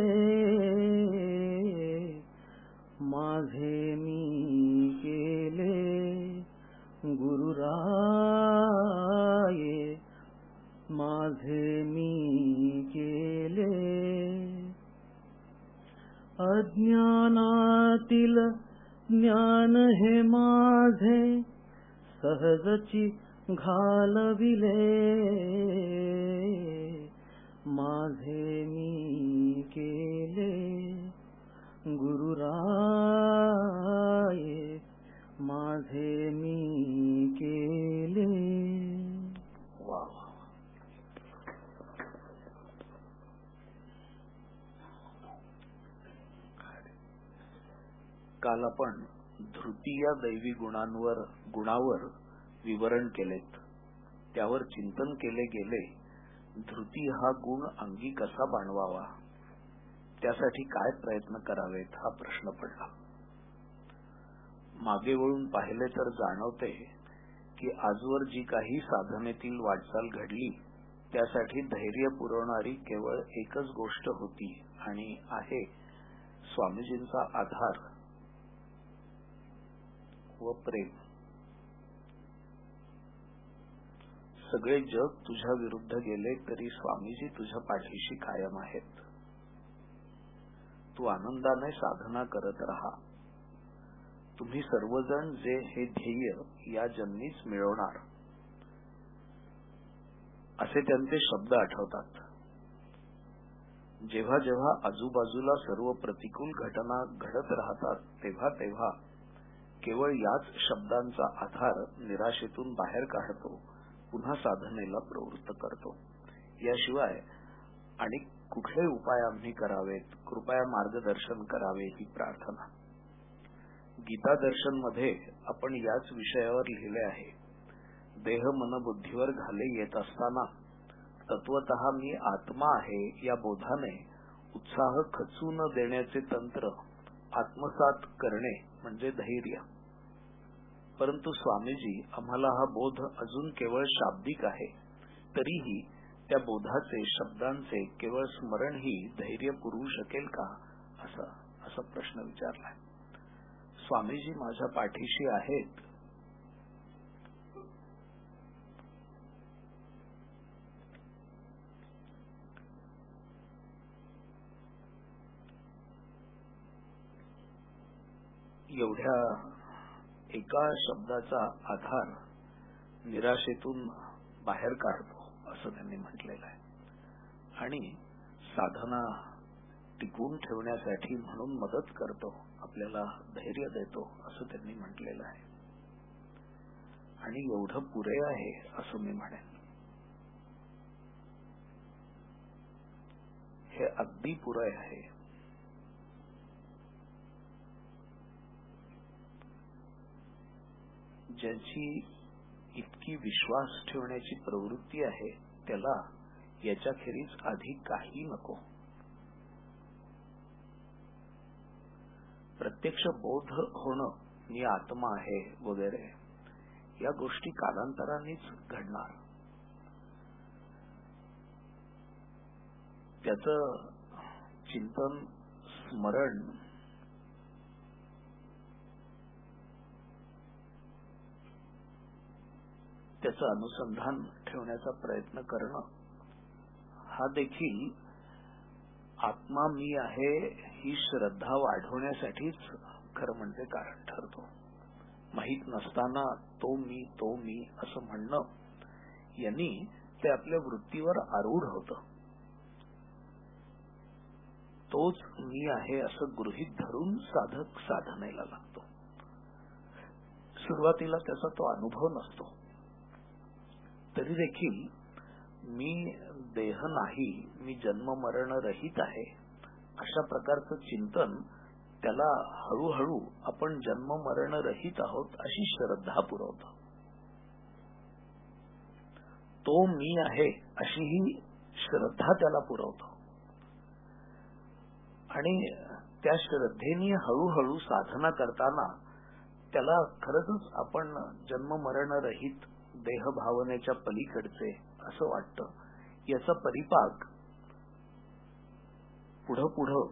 माझे मी केले गुरुराय माझे मी केले. अज्ञानातील ज्ञान हे माझे सहजची घालविले. माझे मी केले गुरुराय माझे मी केले. वा. काल आपण धृती या दैवी गुणावर विवरण केलेत. त्यावर चिंतन केले गेले. धृती हा गुण अंगी कसा बाणवावा, त्यासाठी काय प्रयत्न करावेत हा प्रश्न पडला. मागे वळून पाहिले तर जाणवते की आजवर जी काही साधनेतील वाटचाल घडली त्यासाठी धैर्य पुरवणारी केवळ एकच गोष्ट होती आणि आहे स्वामीजींचा आधार व प्रेम. सगळे जग तुझ्या विरुद्ध गेले तरी स्वामीजी तुझ्या पाठीशी कायम आहेत. तू आनंदाने साधना करत राहा. तुम्ही सर्वजण जे हे ध्येय या जन्मीच मिळवणार असे त्यांचे शब्द आठवतात. जेव्हा जेव्हा आजूबाजूला सर्व प्रतिकूल घटना घडत राहतात तेव्हा तेव्हा केवळ याच शब्दांचा आधार निराशेतून बाहेर काढतो, पुन्हा साधनेला प्रवृत्त करतो. याशिवाय आणि कुठले उपाय आम्ही करावेत, कृपया मार्गदर्शन करावे ही प्रार्थना. गीता दर्शन मध्ये आपण याच विषयावर लिहिले आहे. देह मन बुद्धीवर घाले येत असताना तत्वतः मी आत्मा आहे या बोधाने उत्साह खचू न देण्याचे तंत्र आत्मसात करणे म्हणजे धैर्य. परंतु स्वामीजी आम्हाला हा बोध अजून केवळ शाब्दिक आहे, तरीही त्या बोधाचे शब्दांचे केवळ स्मरण ही धैर्य पुरवू शकेल का असा प्रश्न विचारलाय. स्वामीजी माझ्या पाठीशी आहेत एवढ्या एका शब्दाचा आधार निराशेतून बाहेर काढतो असं त्यांनी म्हटलेलं आहे. आणि साधना टिकवून ठेवण्यासाठी म्हणून मदत करतो, आपल्याला धैर्य देतो असं त्यांनी म्हटलेलं आहे. आणि एवढं पुरे आहे असं मी म्हणेन. हे अगदी पुरे आहे. ज्याची इतकी विश्वास ठेवण्याची प्रवृत्ती आहे त्याला याच्याखेरीज अधिक काही नको. प्रत्यक्ष बोध होणं, मी आत्मा आहे वगैरे या गोष्टी कालांतरानेच घडणार. त्याचं चिंतन, स्मरण, त्याचं अनुसंधान ठेवण्याचा प्रयत्न करणं हा देखील आत्मा मी आहे ही श्रद्धा वाढवण्यासाठीच खरं म्हणजे कारण ठरतो. माहित नसताना तो मी असं म्हणणं यांनी ते आपल्या वृत्तीवर आरूढ होतं. तोच मी आहे असं गृहीत धरून साधक साधनेला लागतो. सुरुवातीला त्याचा तो अनुभव नसतो. तरी देखील मी देह नाही, मी जन्म मरण रहित आहे अशा प्रकारचं चिंतन त्याला हळूहळू आपण जन्म मरण रहित आहोत अशी श्रद्धा पुरवतो. तो मी आहे अशी ही श्रद्धा त्याला पुरवतो. आणि त्या श्रद्धेने हळूहळू साधना करताना त्याला खरंच आपण जन्म मरण रहित देह भावनेच्या पलीकडचे असं वाटतं. याचा परिपाक पुढं पुढं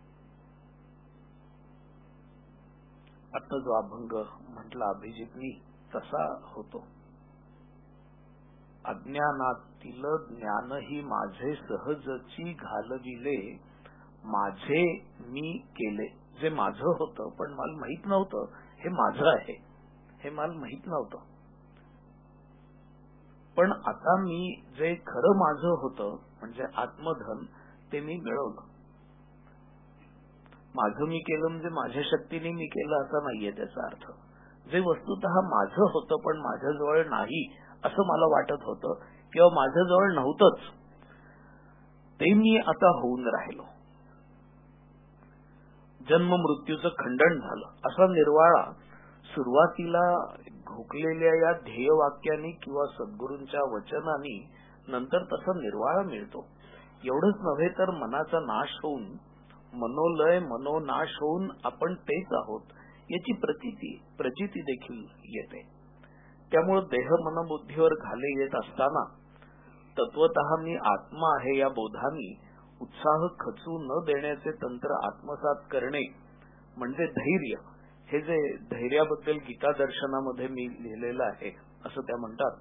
आता जो अभंग म्हटला अभिजितनी तसा होतो. अज्ञानातील ज्ञानही माझे सहजची घालविले, माझे मी केले. जे माझं होतं पण मला माहित नव्हतं हे माझं आहे, हे मला माहित नव्हतं. पण आता मी जे खरं माझं होतं म्हणजे आत्मधन ते मी मिळवलं. माझं मी केलं म्हणजे माझ्या शक्तीने मी केलं असा नाहीये त्याचा अर्थ. जे वस्तुतः माझं होतं पण माझ्याजवळ नाही असं मला वाटत होतं किंवा माझ्याजवळ नव्हतंच ते मी आता होऊन राहिलो. जन्म मृत्यूचं खंडन झालं असा निर्वाळा सुरुवातीला घोकलेल्या या ध्येयवाक्याने किंवा सद्गुरूंच्या वचनाने नंतर तसा निर्वाळा मिळतो. एवढंच नव्हे तर मनाचा नाश होऊन, मनोलय मनोनाश होऊन आपण तेच आहोत याची प्रचिती देखील येते. त्यामुळे देह मनबुद्धीवर घाले येत असताना तत्वतः मी आत्मा आहे या बोधानी उत्साह खचू न देण्याचे तंत्र आत्मसात करणे म्हणजे धैर्य. हे जे धैर्याबद्दल गीता दर्शनामध्ये मी लिहिलेलं आहे असं त्या म्हणतात.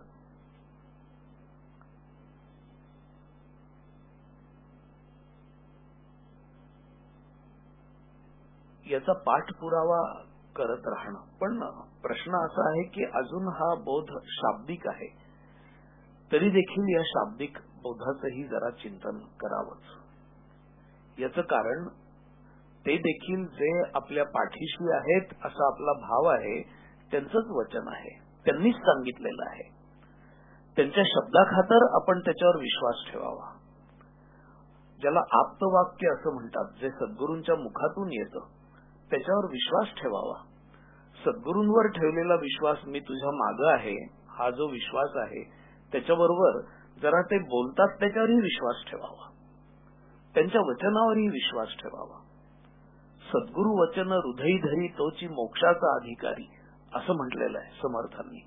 याचा पाठपुरावा करत राहणं. पण प्रश्न असा आहे की अजून हा बोध शाब्दिक आहे, तरी देखील या शाब्दिक बोधाचंही जरा चिंतन करावंच. याचं कारण ते देखील जे आपल्या पाठीशी आहेत असा आपला भाव आहे त्यांचंच वचन आहे, त्यांनीच सांगितलेलं आहे. त्यांच्या शब्दाखातर आपण त्याच्यावर विश्वास ठेवावा. ज्याला आप्तवाक्य असं म्हणतात, जे सद्गुरूंच्या मुखातून येतं त्याच्यावर विश्वास ठेवावा. सद्गुरूंवर ठेवलेला विश्वास, मी तुझ्या मागं आहे हा जो विश्वास आहे त्याच्याबरोबर जरा ते बोलतात त्याच्यावरही विश्वास ठेवावा. त्यांच्या वचनावरही विश्वास ठेवावा. सद्गुरु वचन हृदयी धरी तोची मोक्षाचा अधिकारी असं म्हटलेलं आहे समर्थांनी.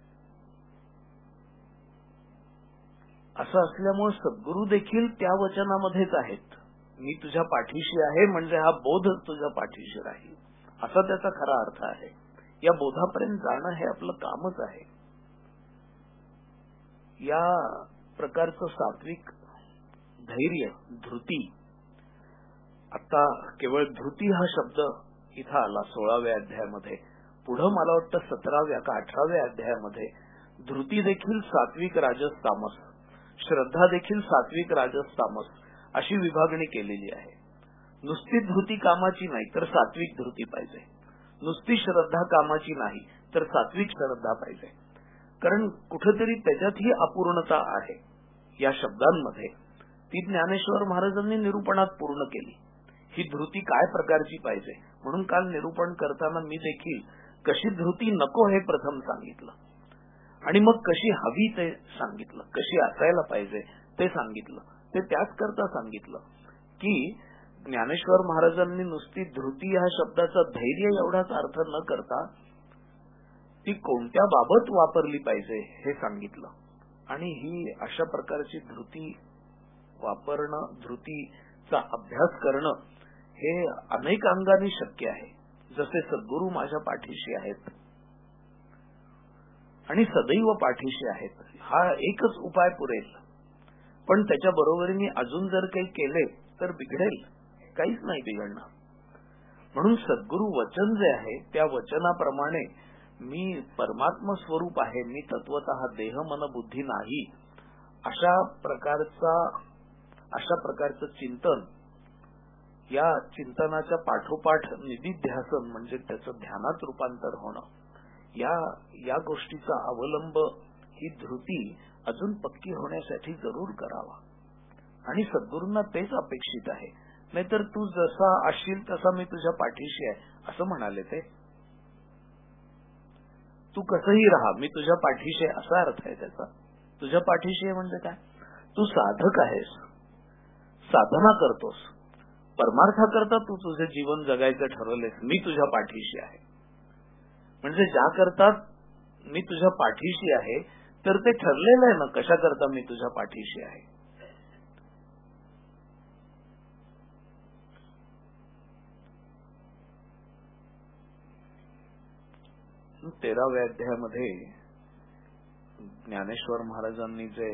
असं असल्यामुळे सद्गुरु देखील त्या वचनामध्येच आहेत. मी तुझ्या पाठीशी आहे म्हणजे हा बोध तुझ्या पाठीशी राहील असा त्याचा खरा अर्थ आहे. या बोधापर्यंत जाणं हे आपलं कामच आहे. या प्रकारचं सात्विक धैर्य, धृती, आता केवळ धृती हा शब्द इथं आला 16व्या अध्यायामध्ये. पुढं मला वाटतं 17व्या का 18व्या अध्यायामध्ये धृती देखील सात्विक राजस तामस, श्रद्धा देखील सात्विक राजस तामस अशी विभागणी केलेली आहे. नुसती धृती कामाची नाही तर सात्विक धृती पाहिजे, नुसती श्रद्धा कामाची नाही तर सात्विक श्रद्धा पाहिजे. कारण कुठेतरी त्याच्यातही अपूर्णता आहे या शब्दांमध्ये. ती ज्ञानेश्वर महाराजांनी निरूपणात पूर्ण केली. ही धृती काय प्रकारची पाहिजे म्हणून काल निरूपण करताना मी देखील कशी धृती नको हे प्रथम सांगितलं आणि मग कशी हवी ते सांगितलं, कशी असायला पाहिजे ते सांगितलं. ते त्याच करता सांगितलं की ज्ञानेश्वर महाराजांनी नुसती धृती ह्या शब्दाचा धैर्य एवढाच अर्थ न करता ती कोणत्या बाबत वापरली पाहिजे हे सांगितलं. आणि ही अशा प्रकारची धृती वापरणं, धृतीचा अभ्यास करणं हे अनेक अंगाने शक्य आहे. जसे सद्गुरू माझ्या पाठीशी आहेत आणि सदैव पाठीशी आहेत, हा एकच उपाय पुरेल. पण त्याच्या बरोबरीने अजून जर काही केले तर बिघडेल, काहीच नाही बिघडणार. म्हणून सद्गुरू वचन जे आहे त्या वचनाप्रमाणे मी परमात्म स्वरूप आहे, मी तत्वतः देह मन बुद्धी नाही, अशा प्रकारचं चिंतन, या चिंतनाच्या पाठोपाठ निधिध्यासन म्हणजे त्याचं ध्यानात रूपांतर होणं, या गोष्टीचा अवलंब ही धृती अजून पक्की होण्यासाठी जरूर करावा. आणि सद्गुरूंना तेच अपेक्षित आहे. नाहीतर तू जसा असशील तसा मी तुझ्या पाठीशी आहे असं म्हणाले ते. तू कसंही राहा मी तुझ्या पाठीशी आहे असा अर्थ आहे त्याचा. तुझ्या पाठीशी आहे म्हणजे काय? तू साधक आहेस, साधना करतोस, परमार्थाकरता तू तुझे जीवन जगायचं ठरवलेस, मी तुझ्या पाठीशी आहे. म्हणजे ज्या करता मी तुझ्या पाठीशी आहे तर ते ठरलेलं आहे ना कशा करता मी तुझ्या पाठीशी आहे. तेराव्या अध्यायामध्ये ज्ञानेश्वर महाराजांनी जे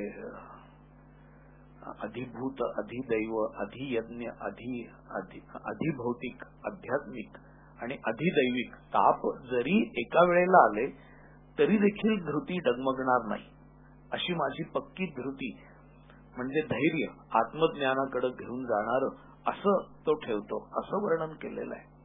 अधिभूत, अधिदैव, अधियज्ञ, अधिभौतिक, आध्यात्मिक आणि अधिदैविक ताप जरी एका वेळेला आले तरी देखील धृती डगमगणार नाही अशी माझी पक्की धृती म्हणजे धैर्य आत्मज्ञानाकडे घेऊन जाणार असं तो ठेवतो, असं वर्णन केलेलं आहे.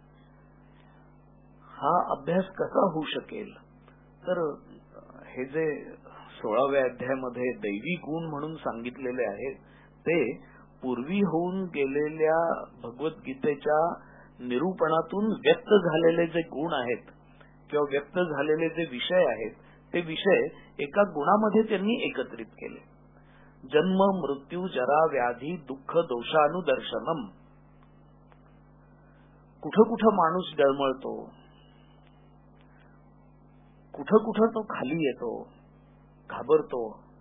हा अभ्यास कसा होऊ शकेल तर हे जे 16व्या अध्यायामध्ये दैवी गुण म्हणून सांगितलेले आहेत ते पूर्वी होऊन गेलेल्या भगवद्गीतेच्या निरूपणातून व्यक्त झालेले जे गुण आहेत किंवा व्यक्त झालेले जे विषय आहेत ते विषय एका गुणामध्ये त्यांनी एकत्रित केले. जन्म मृत्यू जरा व्याधी दुःख दोषानुदर्शनम. कुठं कुठं माणूस डळमळतो, कुठं कुठं तो खाली येतो, घाबरतो,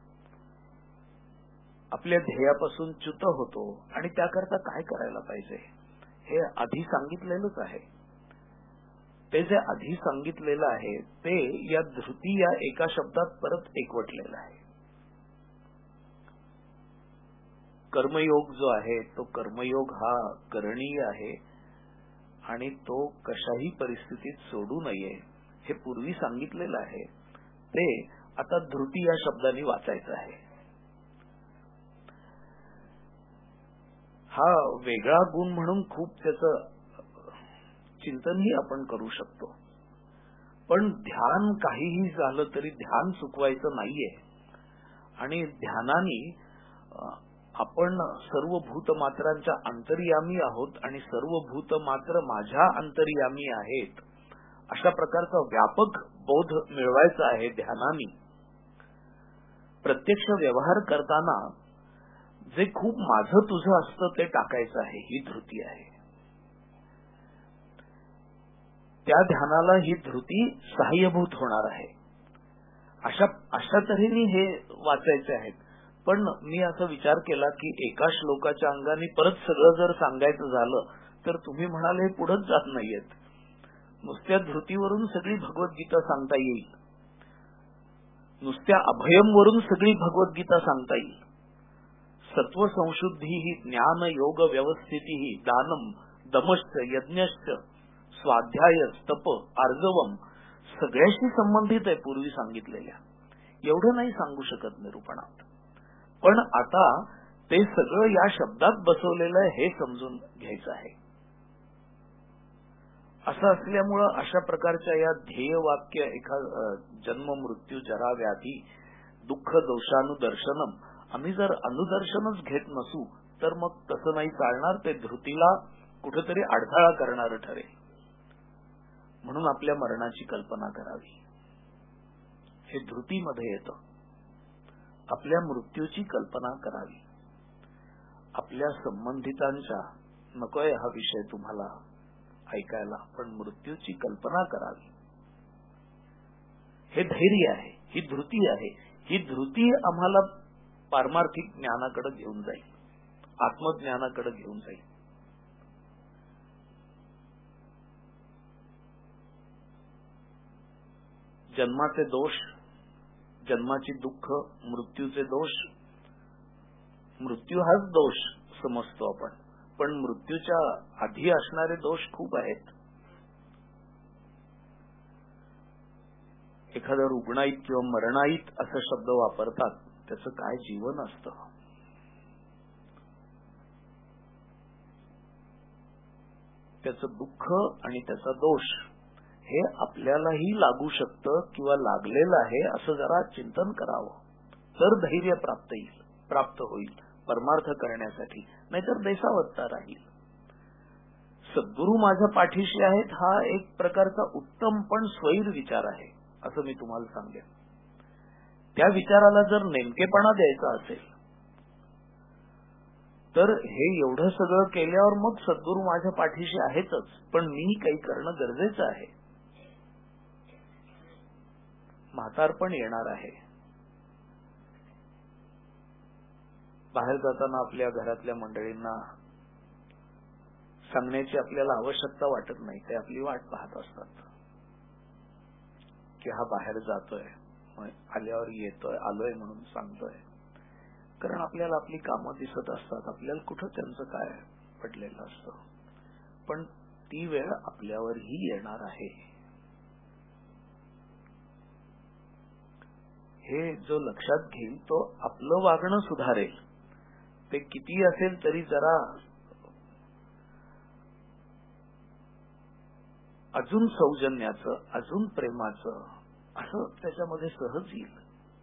आपल्या ध्येयापासून च्युत होतो आणि त्याकरता काय करायला पाहिजे हे आधी सांगितलेलंच आहे. ते जे आधी सांगितलेलं आहे ते या धृती या एका शब्दात परत एकवटलेलं आहे. कर्मयोग जो आहे तो कर्मयोग हा करणीय आहे आणि तो कशाही परिस्थितीत सोडू नये हे पूर्वी सांगितलेलं आहे. ते आता धृती या शब्दाने वाचायचं आहे. हा वेगळा गुण म्हणून खूप त्याचं चिंतनही आपण करू शकतो. पण ध्यान काहीही झालं तरी ध्यान चुकवायचं नाहीये. आणि ध्यानाने आपण सर्व भूतमात्रांच्या अंतर्यामी आहोत आणि सर्व भूतमात्र माझ्या अंतर्यामी आहेत अशा प्रकारचा व्यापक बोध मिळवायचा आहे. ध्यानाने प्रत्यक्ष व्यवहार करताना जे खूप माझं तुझं असतं ते टाकायचं आहे. ही धृती आहे. त्या ध्यानाला ही धृती सहाय्यभूत होणार आहे. अशा तऱ्हेने हे वाचायचे आहेत. पण मी असा विचार केला की एका श्लोकाच्या अंगाने परत सगळं जर सांगायचं झालं तर तुम्ही म्हणाले हे पुढेच जात नाहीयेत. नुसत्या धृतीवरून सगळी भगवद्गीता सांगता येईल, नुसत्या अभयमवरून सगळी भगवद्गीता सांगता येईल. सत्व संशुद्धी ही ज्ञान योग व्यवस्थिती ही दानम दमश्च यज्ञश्च स्वाध्याय, तप, आर्जवम सगळ्याशी संबंधित आहे पूर्वी सांगितलेल्या. एवढं नाही सांगू शकत निरूपणात, पण आता ते सगळं या शब्दात बसवलेलं आहे हे समजून घ्यायचं आहे. असं असल्यामुळं अशा प्रकारच्या या ध्येय वाक्य जन्म मृत्यू जरा व्याधी दुःख दोषानुदर्शनम आम्ही जर अनुदर्शनच घेत नसू तर मग तसं नाही चालणार. ते धृतीला कुठेतरी अडथळा करणारं ठरेल. म्हणून आपल्या मरणाची कल्पना करावी. हे धृतीमध्ये येतं. आपल्या मृत्यूची कल्पना करावी. आपल्या संबंधितांच्या, नकोय हा विषय तुम्हाला ऐकायला, पण मृत्यूची कल्पना करावी. हे धैर्य आहे, ही धृती आहे. ही धृती आम्हाला पारमार्थिक ज्ञानाकडे घेऊन जाईल, आत्मज्ञानाकडे घेऊन जाईल. जन्माचे दोष, जन्माची दुःख, मृत्यूचे दोष. मृत्यू हाच दोष समजतो आपण, पण मृत्यूच्या आधी असणारे दोष खूप आहेत. एखादं रुग्णाईत किंवा मरणाईत असे शब्द वापरतात. त्याचं काय जीवन असतं. त्याचं दुःख आणि त्याचा दोष हे आपल्यालाही लागू शकतं किंवा लागलेलं आहे असं जरा चिंतन करावं. तर धैर्य प्राप्त होईल परमार्थ करण्यासाठी, नाहीतर देशावत्ता राहील. सद्गुरू माझ्या पाठीशी आहेत हा एक प्रकारचा उत्तम पण स्वैर विचार आहे असं मी तुम्हाला सांगेन. त्या विचाराला जर नेमकेपणा द्यायचा असेल तर हे एवढं सगळं केल्यावर मग सद्गुरू माझ्या पाठीशी आहेतच, पण मी काही करणं गरजेचं आहे. म्हातारपण येणार आहे. बाहेर जाताना आपल्या घरातल्या मंडळींना सांगण्याची आपल्याला आवश्यकता वाटत नाही. ते आपली वाट पाहत असतात की हा बाहेर जातोय, आल्यावर येतोय, आलोय म्हणून सांगतोय. कारण आपल्याला आपली कामं दिसत असतात. आपल्याला कुठं त्यांचं काय पडलेलं असतं. पण ती वेळ आपल्यावरही येणार आहे. हे जो लक्षात घेईल तो आपलं वागणं सुधारेल. ते किती असेल तरी जरा अजून सौजन्याचं, अजून प्रेमाचं असं त्याच्यामध्ये सहज येईल.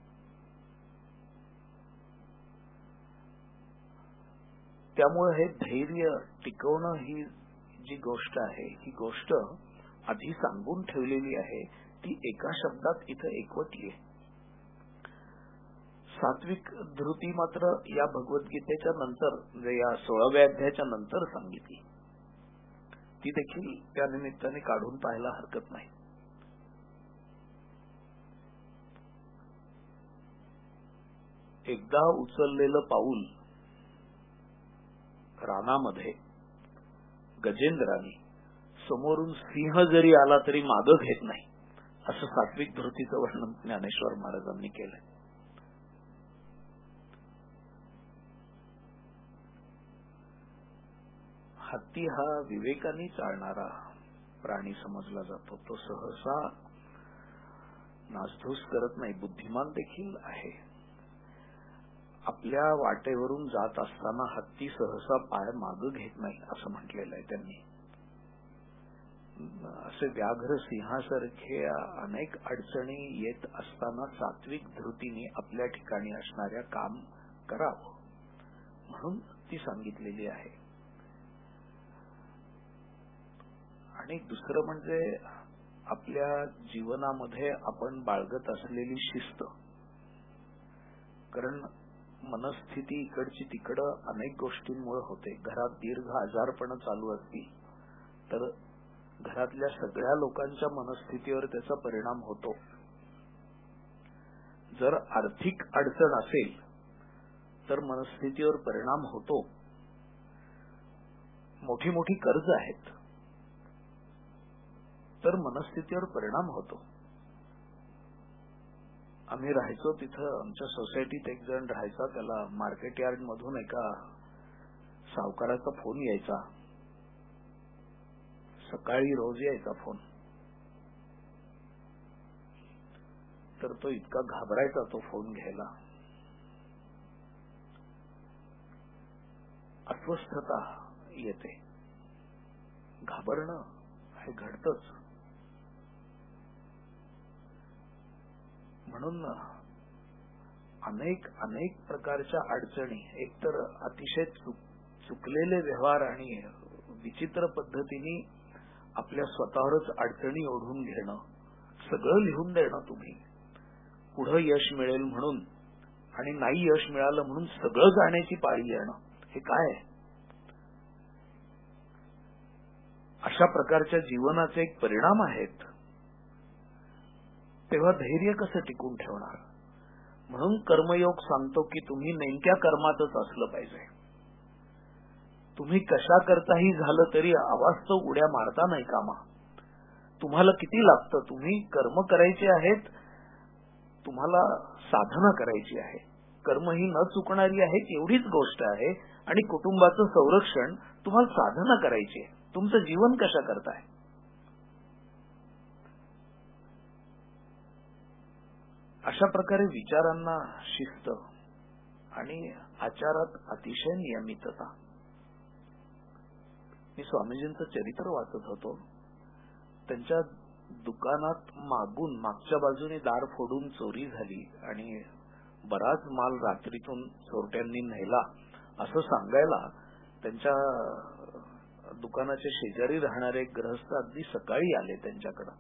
त्यामुळे हे धैर्य टिकवणं ही जी गोष्ट आहे, ही गोष्ट आधी सांगून ठेवलेली आहे. ती एका शब्दात इथं एकवटली आहे. सात्विक धृती मात्र या भगवद्गीतेच्या नंतर, म्हणजे या 16व्या अध्यायाच्या नंतर सांगितली. ती देखील त्या निमित्ताने काढून पाहायला हरकत नाही. एकदा उचललेलं पाऊल रानामध्ये गजेंद्राने समोरून सिंह जरी आला तरी मागं घेत नाही, असं सात्विक धृतीचं वर्णन ज्ञानेश्वर महाराजांनी केलंय. हत्ती हा विवेकाने चालणारा प्राणी समजला जातो. तो सहसा नासधूस करत नाही, बुद्धिमान देखील आहे. आपल्या वाटेवरून जात असताना हत्ती सहसा पाय मागं घेत नाही असं म्हटलेलं आहे त्यांनी. असे व्याघ्र सिंहासारखे अनेक अडचणी येत असताना सात्विक धृतीने आपल्या ठिकाणी असणाऱ्या काम करावं म्हणून ती सांगितलेली आहे. आणि दुसरं म्हणजे आपल्या जीवनामध्ये आपण बाळगत असलेली शिस्त. कारण मनस्थिती इकडची तिकडं अनेक गोष्टींमुळे होते. घरात दीर्घ आजारपण चालू असतील तर घरातल्या सगळ्या लोकांच्या मनस्थितीवर त्याचा परिणाम होतो. जर आर्थिक अडचण असेल तर मनस्थितीवर परिणाम होतो. मोठी मोठी कर्ज आहेत तर मनस्थितीवर परिणाम होतो. आम्ही राहायचो तिथं, आमच्या सोसायटीत एक जण राहायचा. त्याला मार्केट यार्ड मधून एका सावकाराचा फोन यायचा. सकाळी रोज यायचा फोन. तर तो इतका घाबरायचा तो फोन घ्यायला. अस्वस्थता येते, घाबरणं हे घडतंच. म्हणून अनेक प्रकारच्या अडचणी, एकतर अतिशय चुकलेले व्यवहार आणि विचित्र पद्धतीने आपल्या स्वतःवरच अडचणी ओढून घेणं, सगळं लिहून देणं तुम्ही, पुढं यश मिळेल म्हणून, आणि नाही यश मिळालं म्हणून सगळं जाण्याची पाळी येणं, हे काय? अशा प्रकारच्या जीवनाचे एक परिणाम आहेत. तेव्हा धैर्य कसं टिकून ठेवणार? म्हणून कर्मयोग सांगतो की तुम्ही नेमक्या कर्मातच असलं पाहिजे. तुम्ही कशा करताही झालं तरी अवास्तव उड्या मारता नाही कामा. तुम्हाला किती लागतं? तुम्ही कर्म करायचे आहेत, तुम्हाला साधना करायची आहे. कर्म ही न चुकणारी आहे एवढीच गोष्ट आहे, आणि कुटुंबाचं संरक्षण तुम्हाला साधना करायची आहे. तुमचं जीवन कशा करताय? अशा प्रकारे विचारांना शिस्त आणि आचारात अतिशय नियमितता. मी स्वामीजींचं चरित्र वाचत होतो. त्यांच्या दुकानात मागच्या बाजूने दार फोडून चोरी झाली आणि बराच माल रात्रीतून चोरट्यांनी नेला असं सांगायला त्यांच्या दुकानाच्या शेजारी राहणारे गृहस्थ अगदी सकाळी आले त्यांच्याकडे.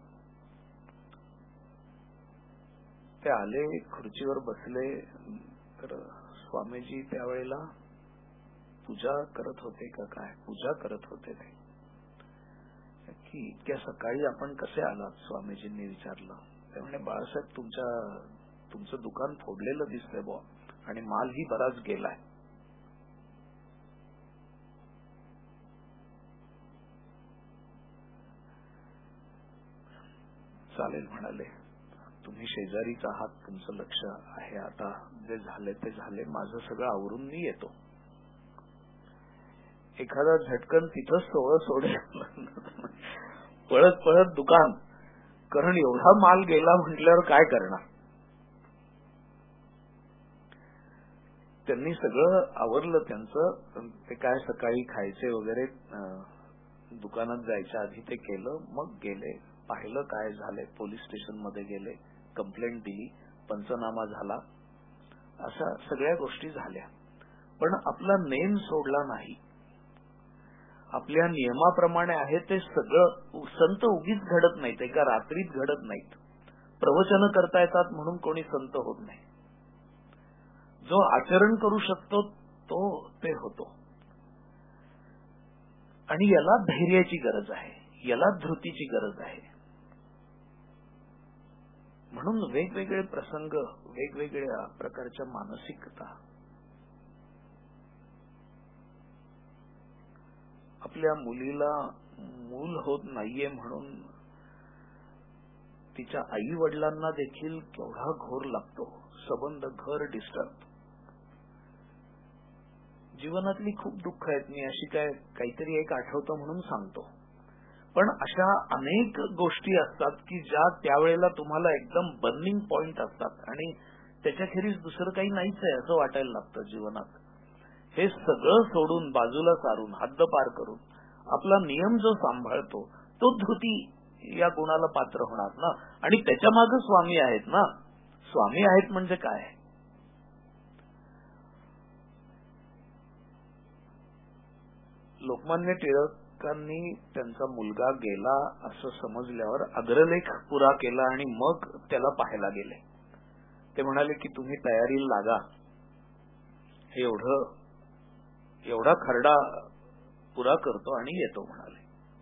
ते आले, खुर्चीवर बसले, तर स्वामीजी त्यावेळेला पूजा करत होते का काय, पूजा करत होते ते, की इतक्या सकाळी आपण कसे आलात? स्वामीजींनी विचारलं. ते म्हणे, बाळासाहेब तुमचं दुकान फोडलेलं दिसतंय बुवा, आणि मालही बराच गेलाय. चालेल म्हणाले, तुम्ही शेजारीच आहात, तुमचं लक्ष आहे. आता जे झाले ते झाले, माझं सगळं आवरून मी येतो. एखादा झटकन तिथंच सोडेल पळत दुकान, कारण एवढा माल गेला म्हटल्यावर काय करणार? त्यांनी सगळं आवरलं त्यांचं. ते काय सकाळी खायचे वगैरे दुकानात जायच्या आधी ते केलं, मग गेले, पाहिलं काय झालंय, पोलीस स्टेशन मध्ये गेले, कंप्लेंट दिली, पंचनामा झाला, अशा सगळ्या गोष्टी झाल्या. पण आपला नेम सोडला नाही. आपल्या नियमाप्रमाणे आहे ते सगळं. संत उगीच घडत नाहीत, एका रात्रीत घडत नाहीत. प्रवचन करता येतात म्हणून कोणी संत होत नाही. जो आचरण करू शकतो तो ते होतो. आणि याला धैर्याची गरज आहे, याला धृतीची गरज आहे. म्हणून वेगवेगळे प्रसंग, वेगवेगळ्या प्रकारच्या मानसिकता. आपल्या मुलीला मूल होत नाहीये म्हणून तिच्या आई वडिलांना देखील केवढा घोर लागतो. संबंध, घर डिस्टर्ब. जीवनातली खूप दुःख आहेत. मी अशी काहीतरी एक आठवतं म्हणून सांगतो. पण अशा अनेक गोष्टी असतात की ज्या त्यावेळेला तुम्हाला एकदम बर्निंग पॉइंट असतात, आणि त्याच्याखेरीज दुसरं काही नाहीच आहे असं वाटायला लागतं जीवनात. हे सगळं सोडून, बाजूला सारून, हद्द पार करून आपला नियम जो सांभाळतो तो धृती या गुणाला पात्र होणार ना. आणि त्याच्या मागे स्वामी आहेत ना. स्वामी आहेत म्हणजे काय? लोकमान्य टिळकांनी त्यांचा मुलगा गेला असं समजल्यावर अग्रलेख पुरा केला आणि मग त्याला पाहायला गेले. ते म्हणाले की तुम्ही तयारीला लागा, हे एवढा खरडा पुरा करतो आणि येतो म्हणाले.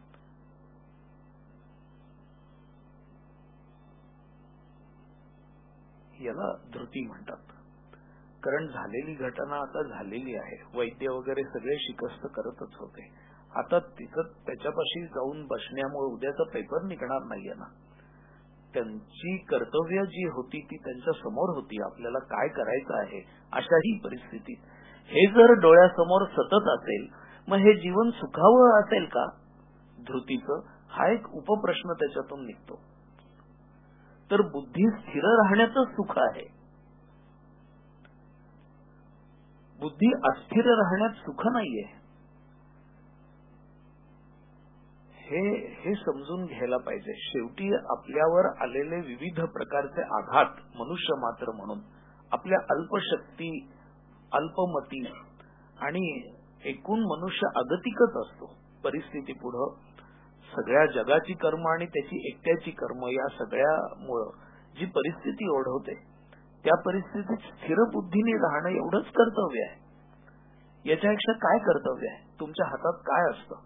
याला धृती म्हणतात. कारण झालेली घटना आता झालेली आहे. वैद्य वगैरे सगळे शिकस्त करतच होते. आता तिथं त्याच्यापाशी जाऊन बसण्यामुळे उद्याचा पेपर निघणार नाहीये ना. त्यांची कर्तव्य जी होती ती त्यांच्या समोर होती. आपल्याला काय करायचं आहे अशाही परिस्थितीत हे जर डोळ्यासमोर सतत असेल, मग हे जीवन सुखावं असेल का? धृतीचं हा एक उपप्रश्न त्याच्यातून निघतो. तर बुद्धी स्थिर राहण्याचं सुख आहे. बुद्धी अस्थिर राहण्यात सुख नाहीये. हे समजून घ्यायला पाहिजे. शेवटी आपल्यावर आलेले विविध प्रकारचे आघात मनुष्य मात्र म्हणून आपल्या अल्पशक्ती, अल्पमती आणि एकूण मनुष्य अगतिकच असतो. परिस्थिती पुढं सगळ्या जगाची कर्म आणि त्याची एकट्याची कर्म या सगळ्यामुळं जी परिस्थिती ओढवते त्या परिस्थितीत स्थिर बुद्धीने राहणं एवढंच कर्तव्य आहे. याच्यापेक्षा काय कर्तव्य आहे? तुमच्या हातात काय असतं?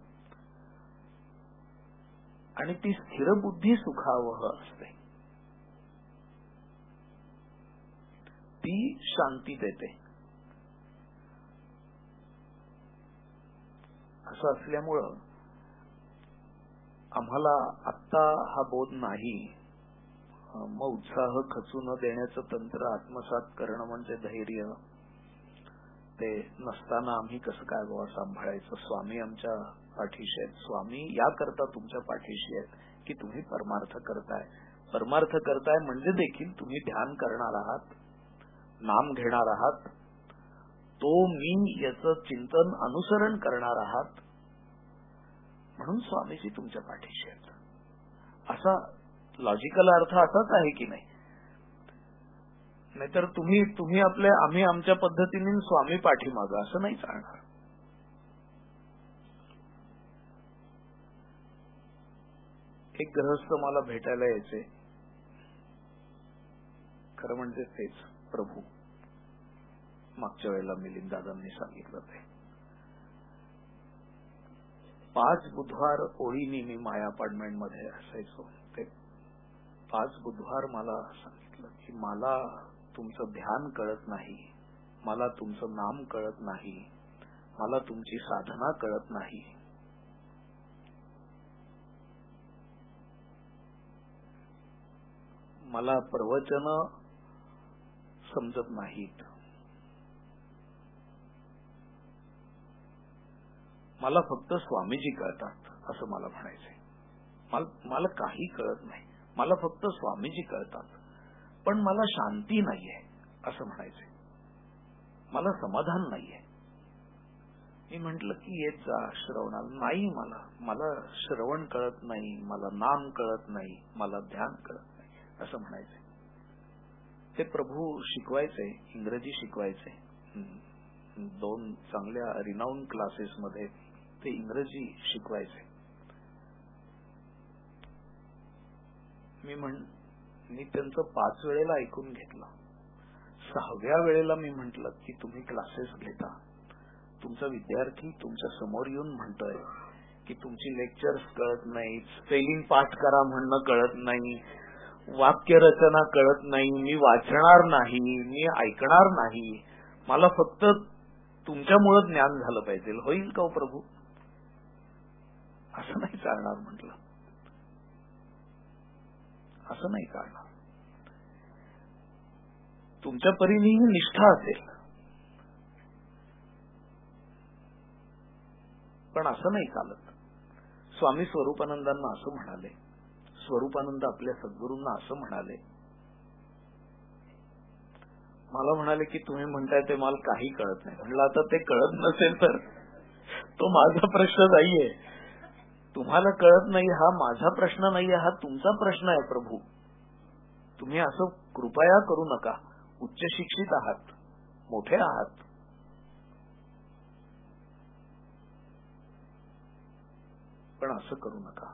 आणि ती स्थिर बुद्धी सुखावह असते. ती शांती देते. असं असल्यामुळं आम्हाला आत्ता हा बोध नाही. मग उत्साह खचू न देण्याचं तंत्र आत्मसात करणं म्हणजे धैर्य. ते नसताना आम्ही कसं काय बाबा सांभाळायचं? स्वामी आमच्या पाठीशी आहेत. स्वामी याकरता तुमच्या पाठीशी आहेत की तुम्ही परमार्थ करताय. परमार्थ करताय म्हणजे देखील तुम्ही ध्यान करणार आहात, नाम घेणार आहात, तो मी याचं चिंतन अनुसरण करणार आहात. म्हणून स्वामीजी तुमच्या पाठीशी आहेत. असा लॉजिकल अर्थ असाच आहे की नाही? नाहीतर तुम्ही आम्ही आमच्या पद्धतीने स्वामी पाठीमागं असं नाही चालणार. एक गृहस्थ मला भेटायला यायचे. खरं म्हणजे तेच प्रभू. मागच्या वेळेला मिलिंद दादांनी सांगितलं ते 5 बुधवार ओळीनी मी माया अपार्टमेंट मध्ये असायचो. ते 5 बुधवार मला सांगितलं की मला तुमचं ध्यान कळत नाही, मला तुमचं नाम कळत नाही, मला तुमची साधना कळत नाही. मला प्रवचन समजत नाहीत. मला फक्त स्वामीजी कळतात असं मला म्हणायचंय. मला काही कळत नाही, मला फक्त स्वामीजी कळतात. पण मला शांती नाहीये असं म्हणायचंय. मला समाधान नाहीये. मी म्हंटल की येत जा श्रवणाला. नाही, मला श्रवण कळत नाही, मला नाम कळत नाही, मला ध्यान कळत नाही असं म्हणायचंय. ते प्रभू शिकवायचे, इंग्रजी शिकवायचे. 2 चांगल्या रिनाउंड क्लासेस मध्ये ते इंग्रजी शिकवायचे. मी त्यांचं 5 वेळेला ऐकून घेतलं. 6व्या वेळेला मी म्हंटल की तुम्ही क्लासेस घेता, तुमचा विद्यार्थी तुमच्या समोर येऊन म्हणतोय की तुमची लेक्चर्स कळत नाही, स्पेलिंग पाठ करा म्हणणं कळत नाही, वाक्य रचना कळत नाही, मी वाचणार नाही, मी ऐकणार नाही, मला फक्त तुमच्यामुळे ज्ञान झालं पाहिजे. होईल का प्रभू? असं नाही चालणार म्हटलं. असं नाही चालणार. तुमच्या परीने ही निष्ठा असेल, पण असं नाही चालत. स्वामी स्वरूपानंदांना असं म्हणाले, स्वरूपानंद आपल्या सद्गुरूंना असं म्हणाले. मला म्हणाले की तुम्ही म्हणताय ते मला काही कळत नाही. म्हणलं आता ते कळत नसेल तर तो माझा प्रश्न नाहीये. तुम्हाला कळत नाही हा माझा प्रश्न नाहीये, हा तुमचा प्रश्न आहे प्रभू. तुम्ही असं कृपया करू नका. उच्च शिक्षित आहात, मोठे आहात, पण असं करू नका.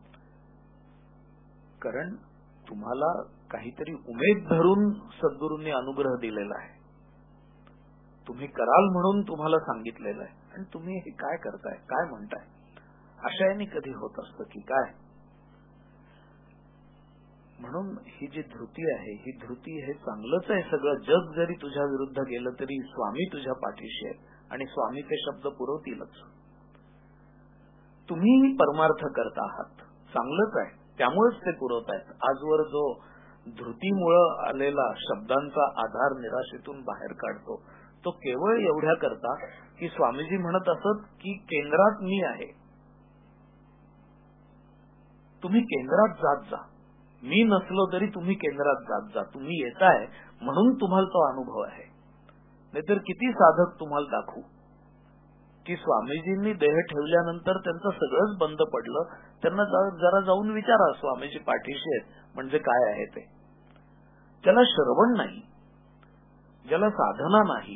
कारण तुम्हाला काहीतरी उमेद धरून सद्गुरूंनी अनुग्रह दिलेला आहे. तुम्ही कराल म्हणून तुम्हाला सांगितलेलं आहे आणि तुम्ही हे काय करताय, काय म्हणताय? अशाने कधी होत असतं की काय? म्हणून ही जी धृती आहे, ही धृती हे चांगलंच आहे. सगळं जग जरी तुझ्या विरुद्ध गेलं तरी स्वामी तुझ्या पाठीशी आहेत आणि स्वामी ते शब्द पुरवतीलच. तुम्ही परमार्थ करता आहात, चांगलंच आहे, त्यामुळेच ते पुरवतायत. आजवर जो धृतीमुळं आलेला शब्दांचा आधार निराशेतून बाहेर काढतो तो केवळ एवढ्या करता की स्वामीजी म्हणत असत की केंद्रात मी आहे. तुम्ही केंद्रात जात जा. मी नसलो तरी तुम्ही केंद्रात जात जा. तुम्ही येताय म्हणून तुम्हाला तो अनुभव आहे. नाहीतर किती साधक तुम्हाला दाखवू की स्वामीजींनी देह ठेवल्यानंतर त्यांचं सगळंच बंद पडलं. त्यांना जरा जाऊन विचारा स्वामीजी पाठीशी आहेत म्हणजे काय आहे ते. ज्याला श्रवण नाही, ज्याला साधना नाही,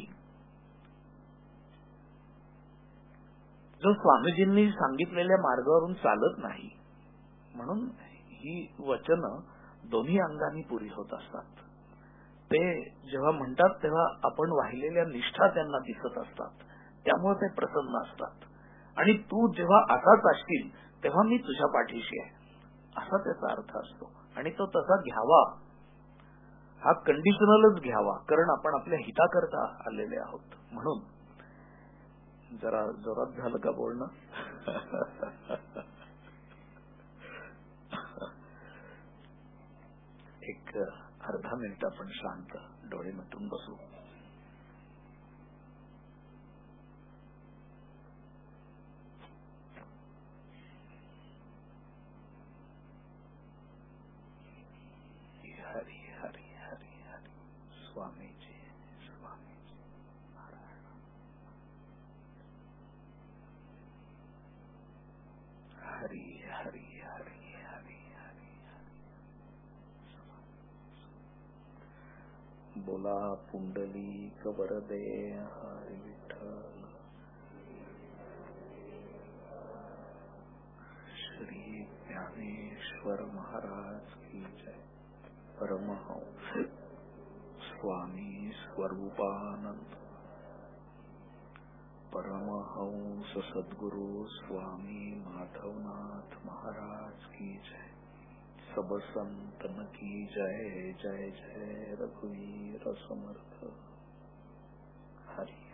जो स्वामीजींनी सांगितलेल्या मार्गावरून चालत नाही, म्हणून ही वचनं दोन्ही अंगाने पुरी होत असतात. ते जेव्हा म्हणतात तेव्हा आपण वाहिलेल्या निष्ठा त्यांना दिसत असतात, त्यामुळे ते प्रसन्न असतात. आणि तू जेव्हा असाच असशील तेव्हा मी तुझ्या पाठीशी आहे, असा त्याचा अर्थ असतो. आणि तो तसा घ्यावा, हा कंडिशनलच घ्यावा, कारण आपण आपल्या हिताकरता आलेले आहोत. म्हणून जरा जोरात झालं का बोलणं? एक अर्धा मिनिट आपण शांत डोळे मिटून बसू. हरी हरी हरी हरी. स्वामीजी स्वामीजी नारायण. हरी हरी हरी हरी हरी हरी. बोला पुंडलिक वरदे हरी विठ्ठल. श्री ज्ञानेश्वर महाराज की जय. परमहंस स्वामी स्वरूपानंद, परमहंस सद्गुरु स्वामी माधवनाथ महाराज की जय. सब संतन की जय. जय जय रघुवीर समर्थ. हरि.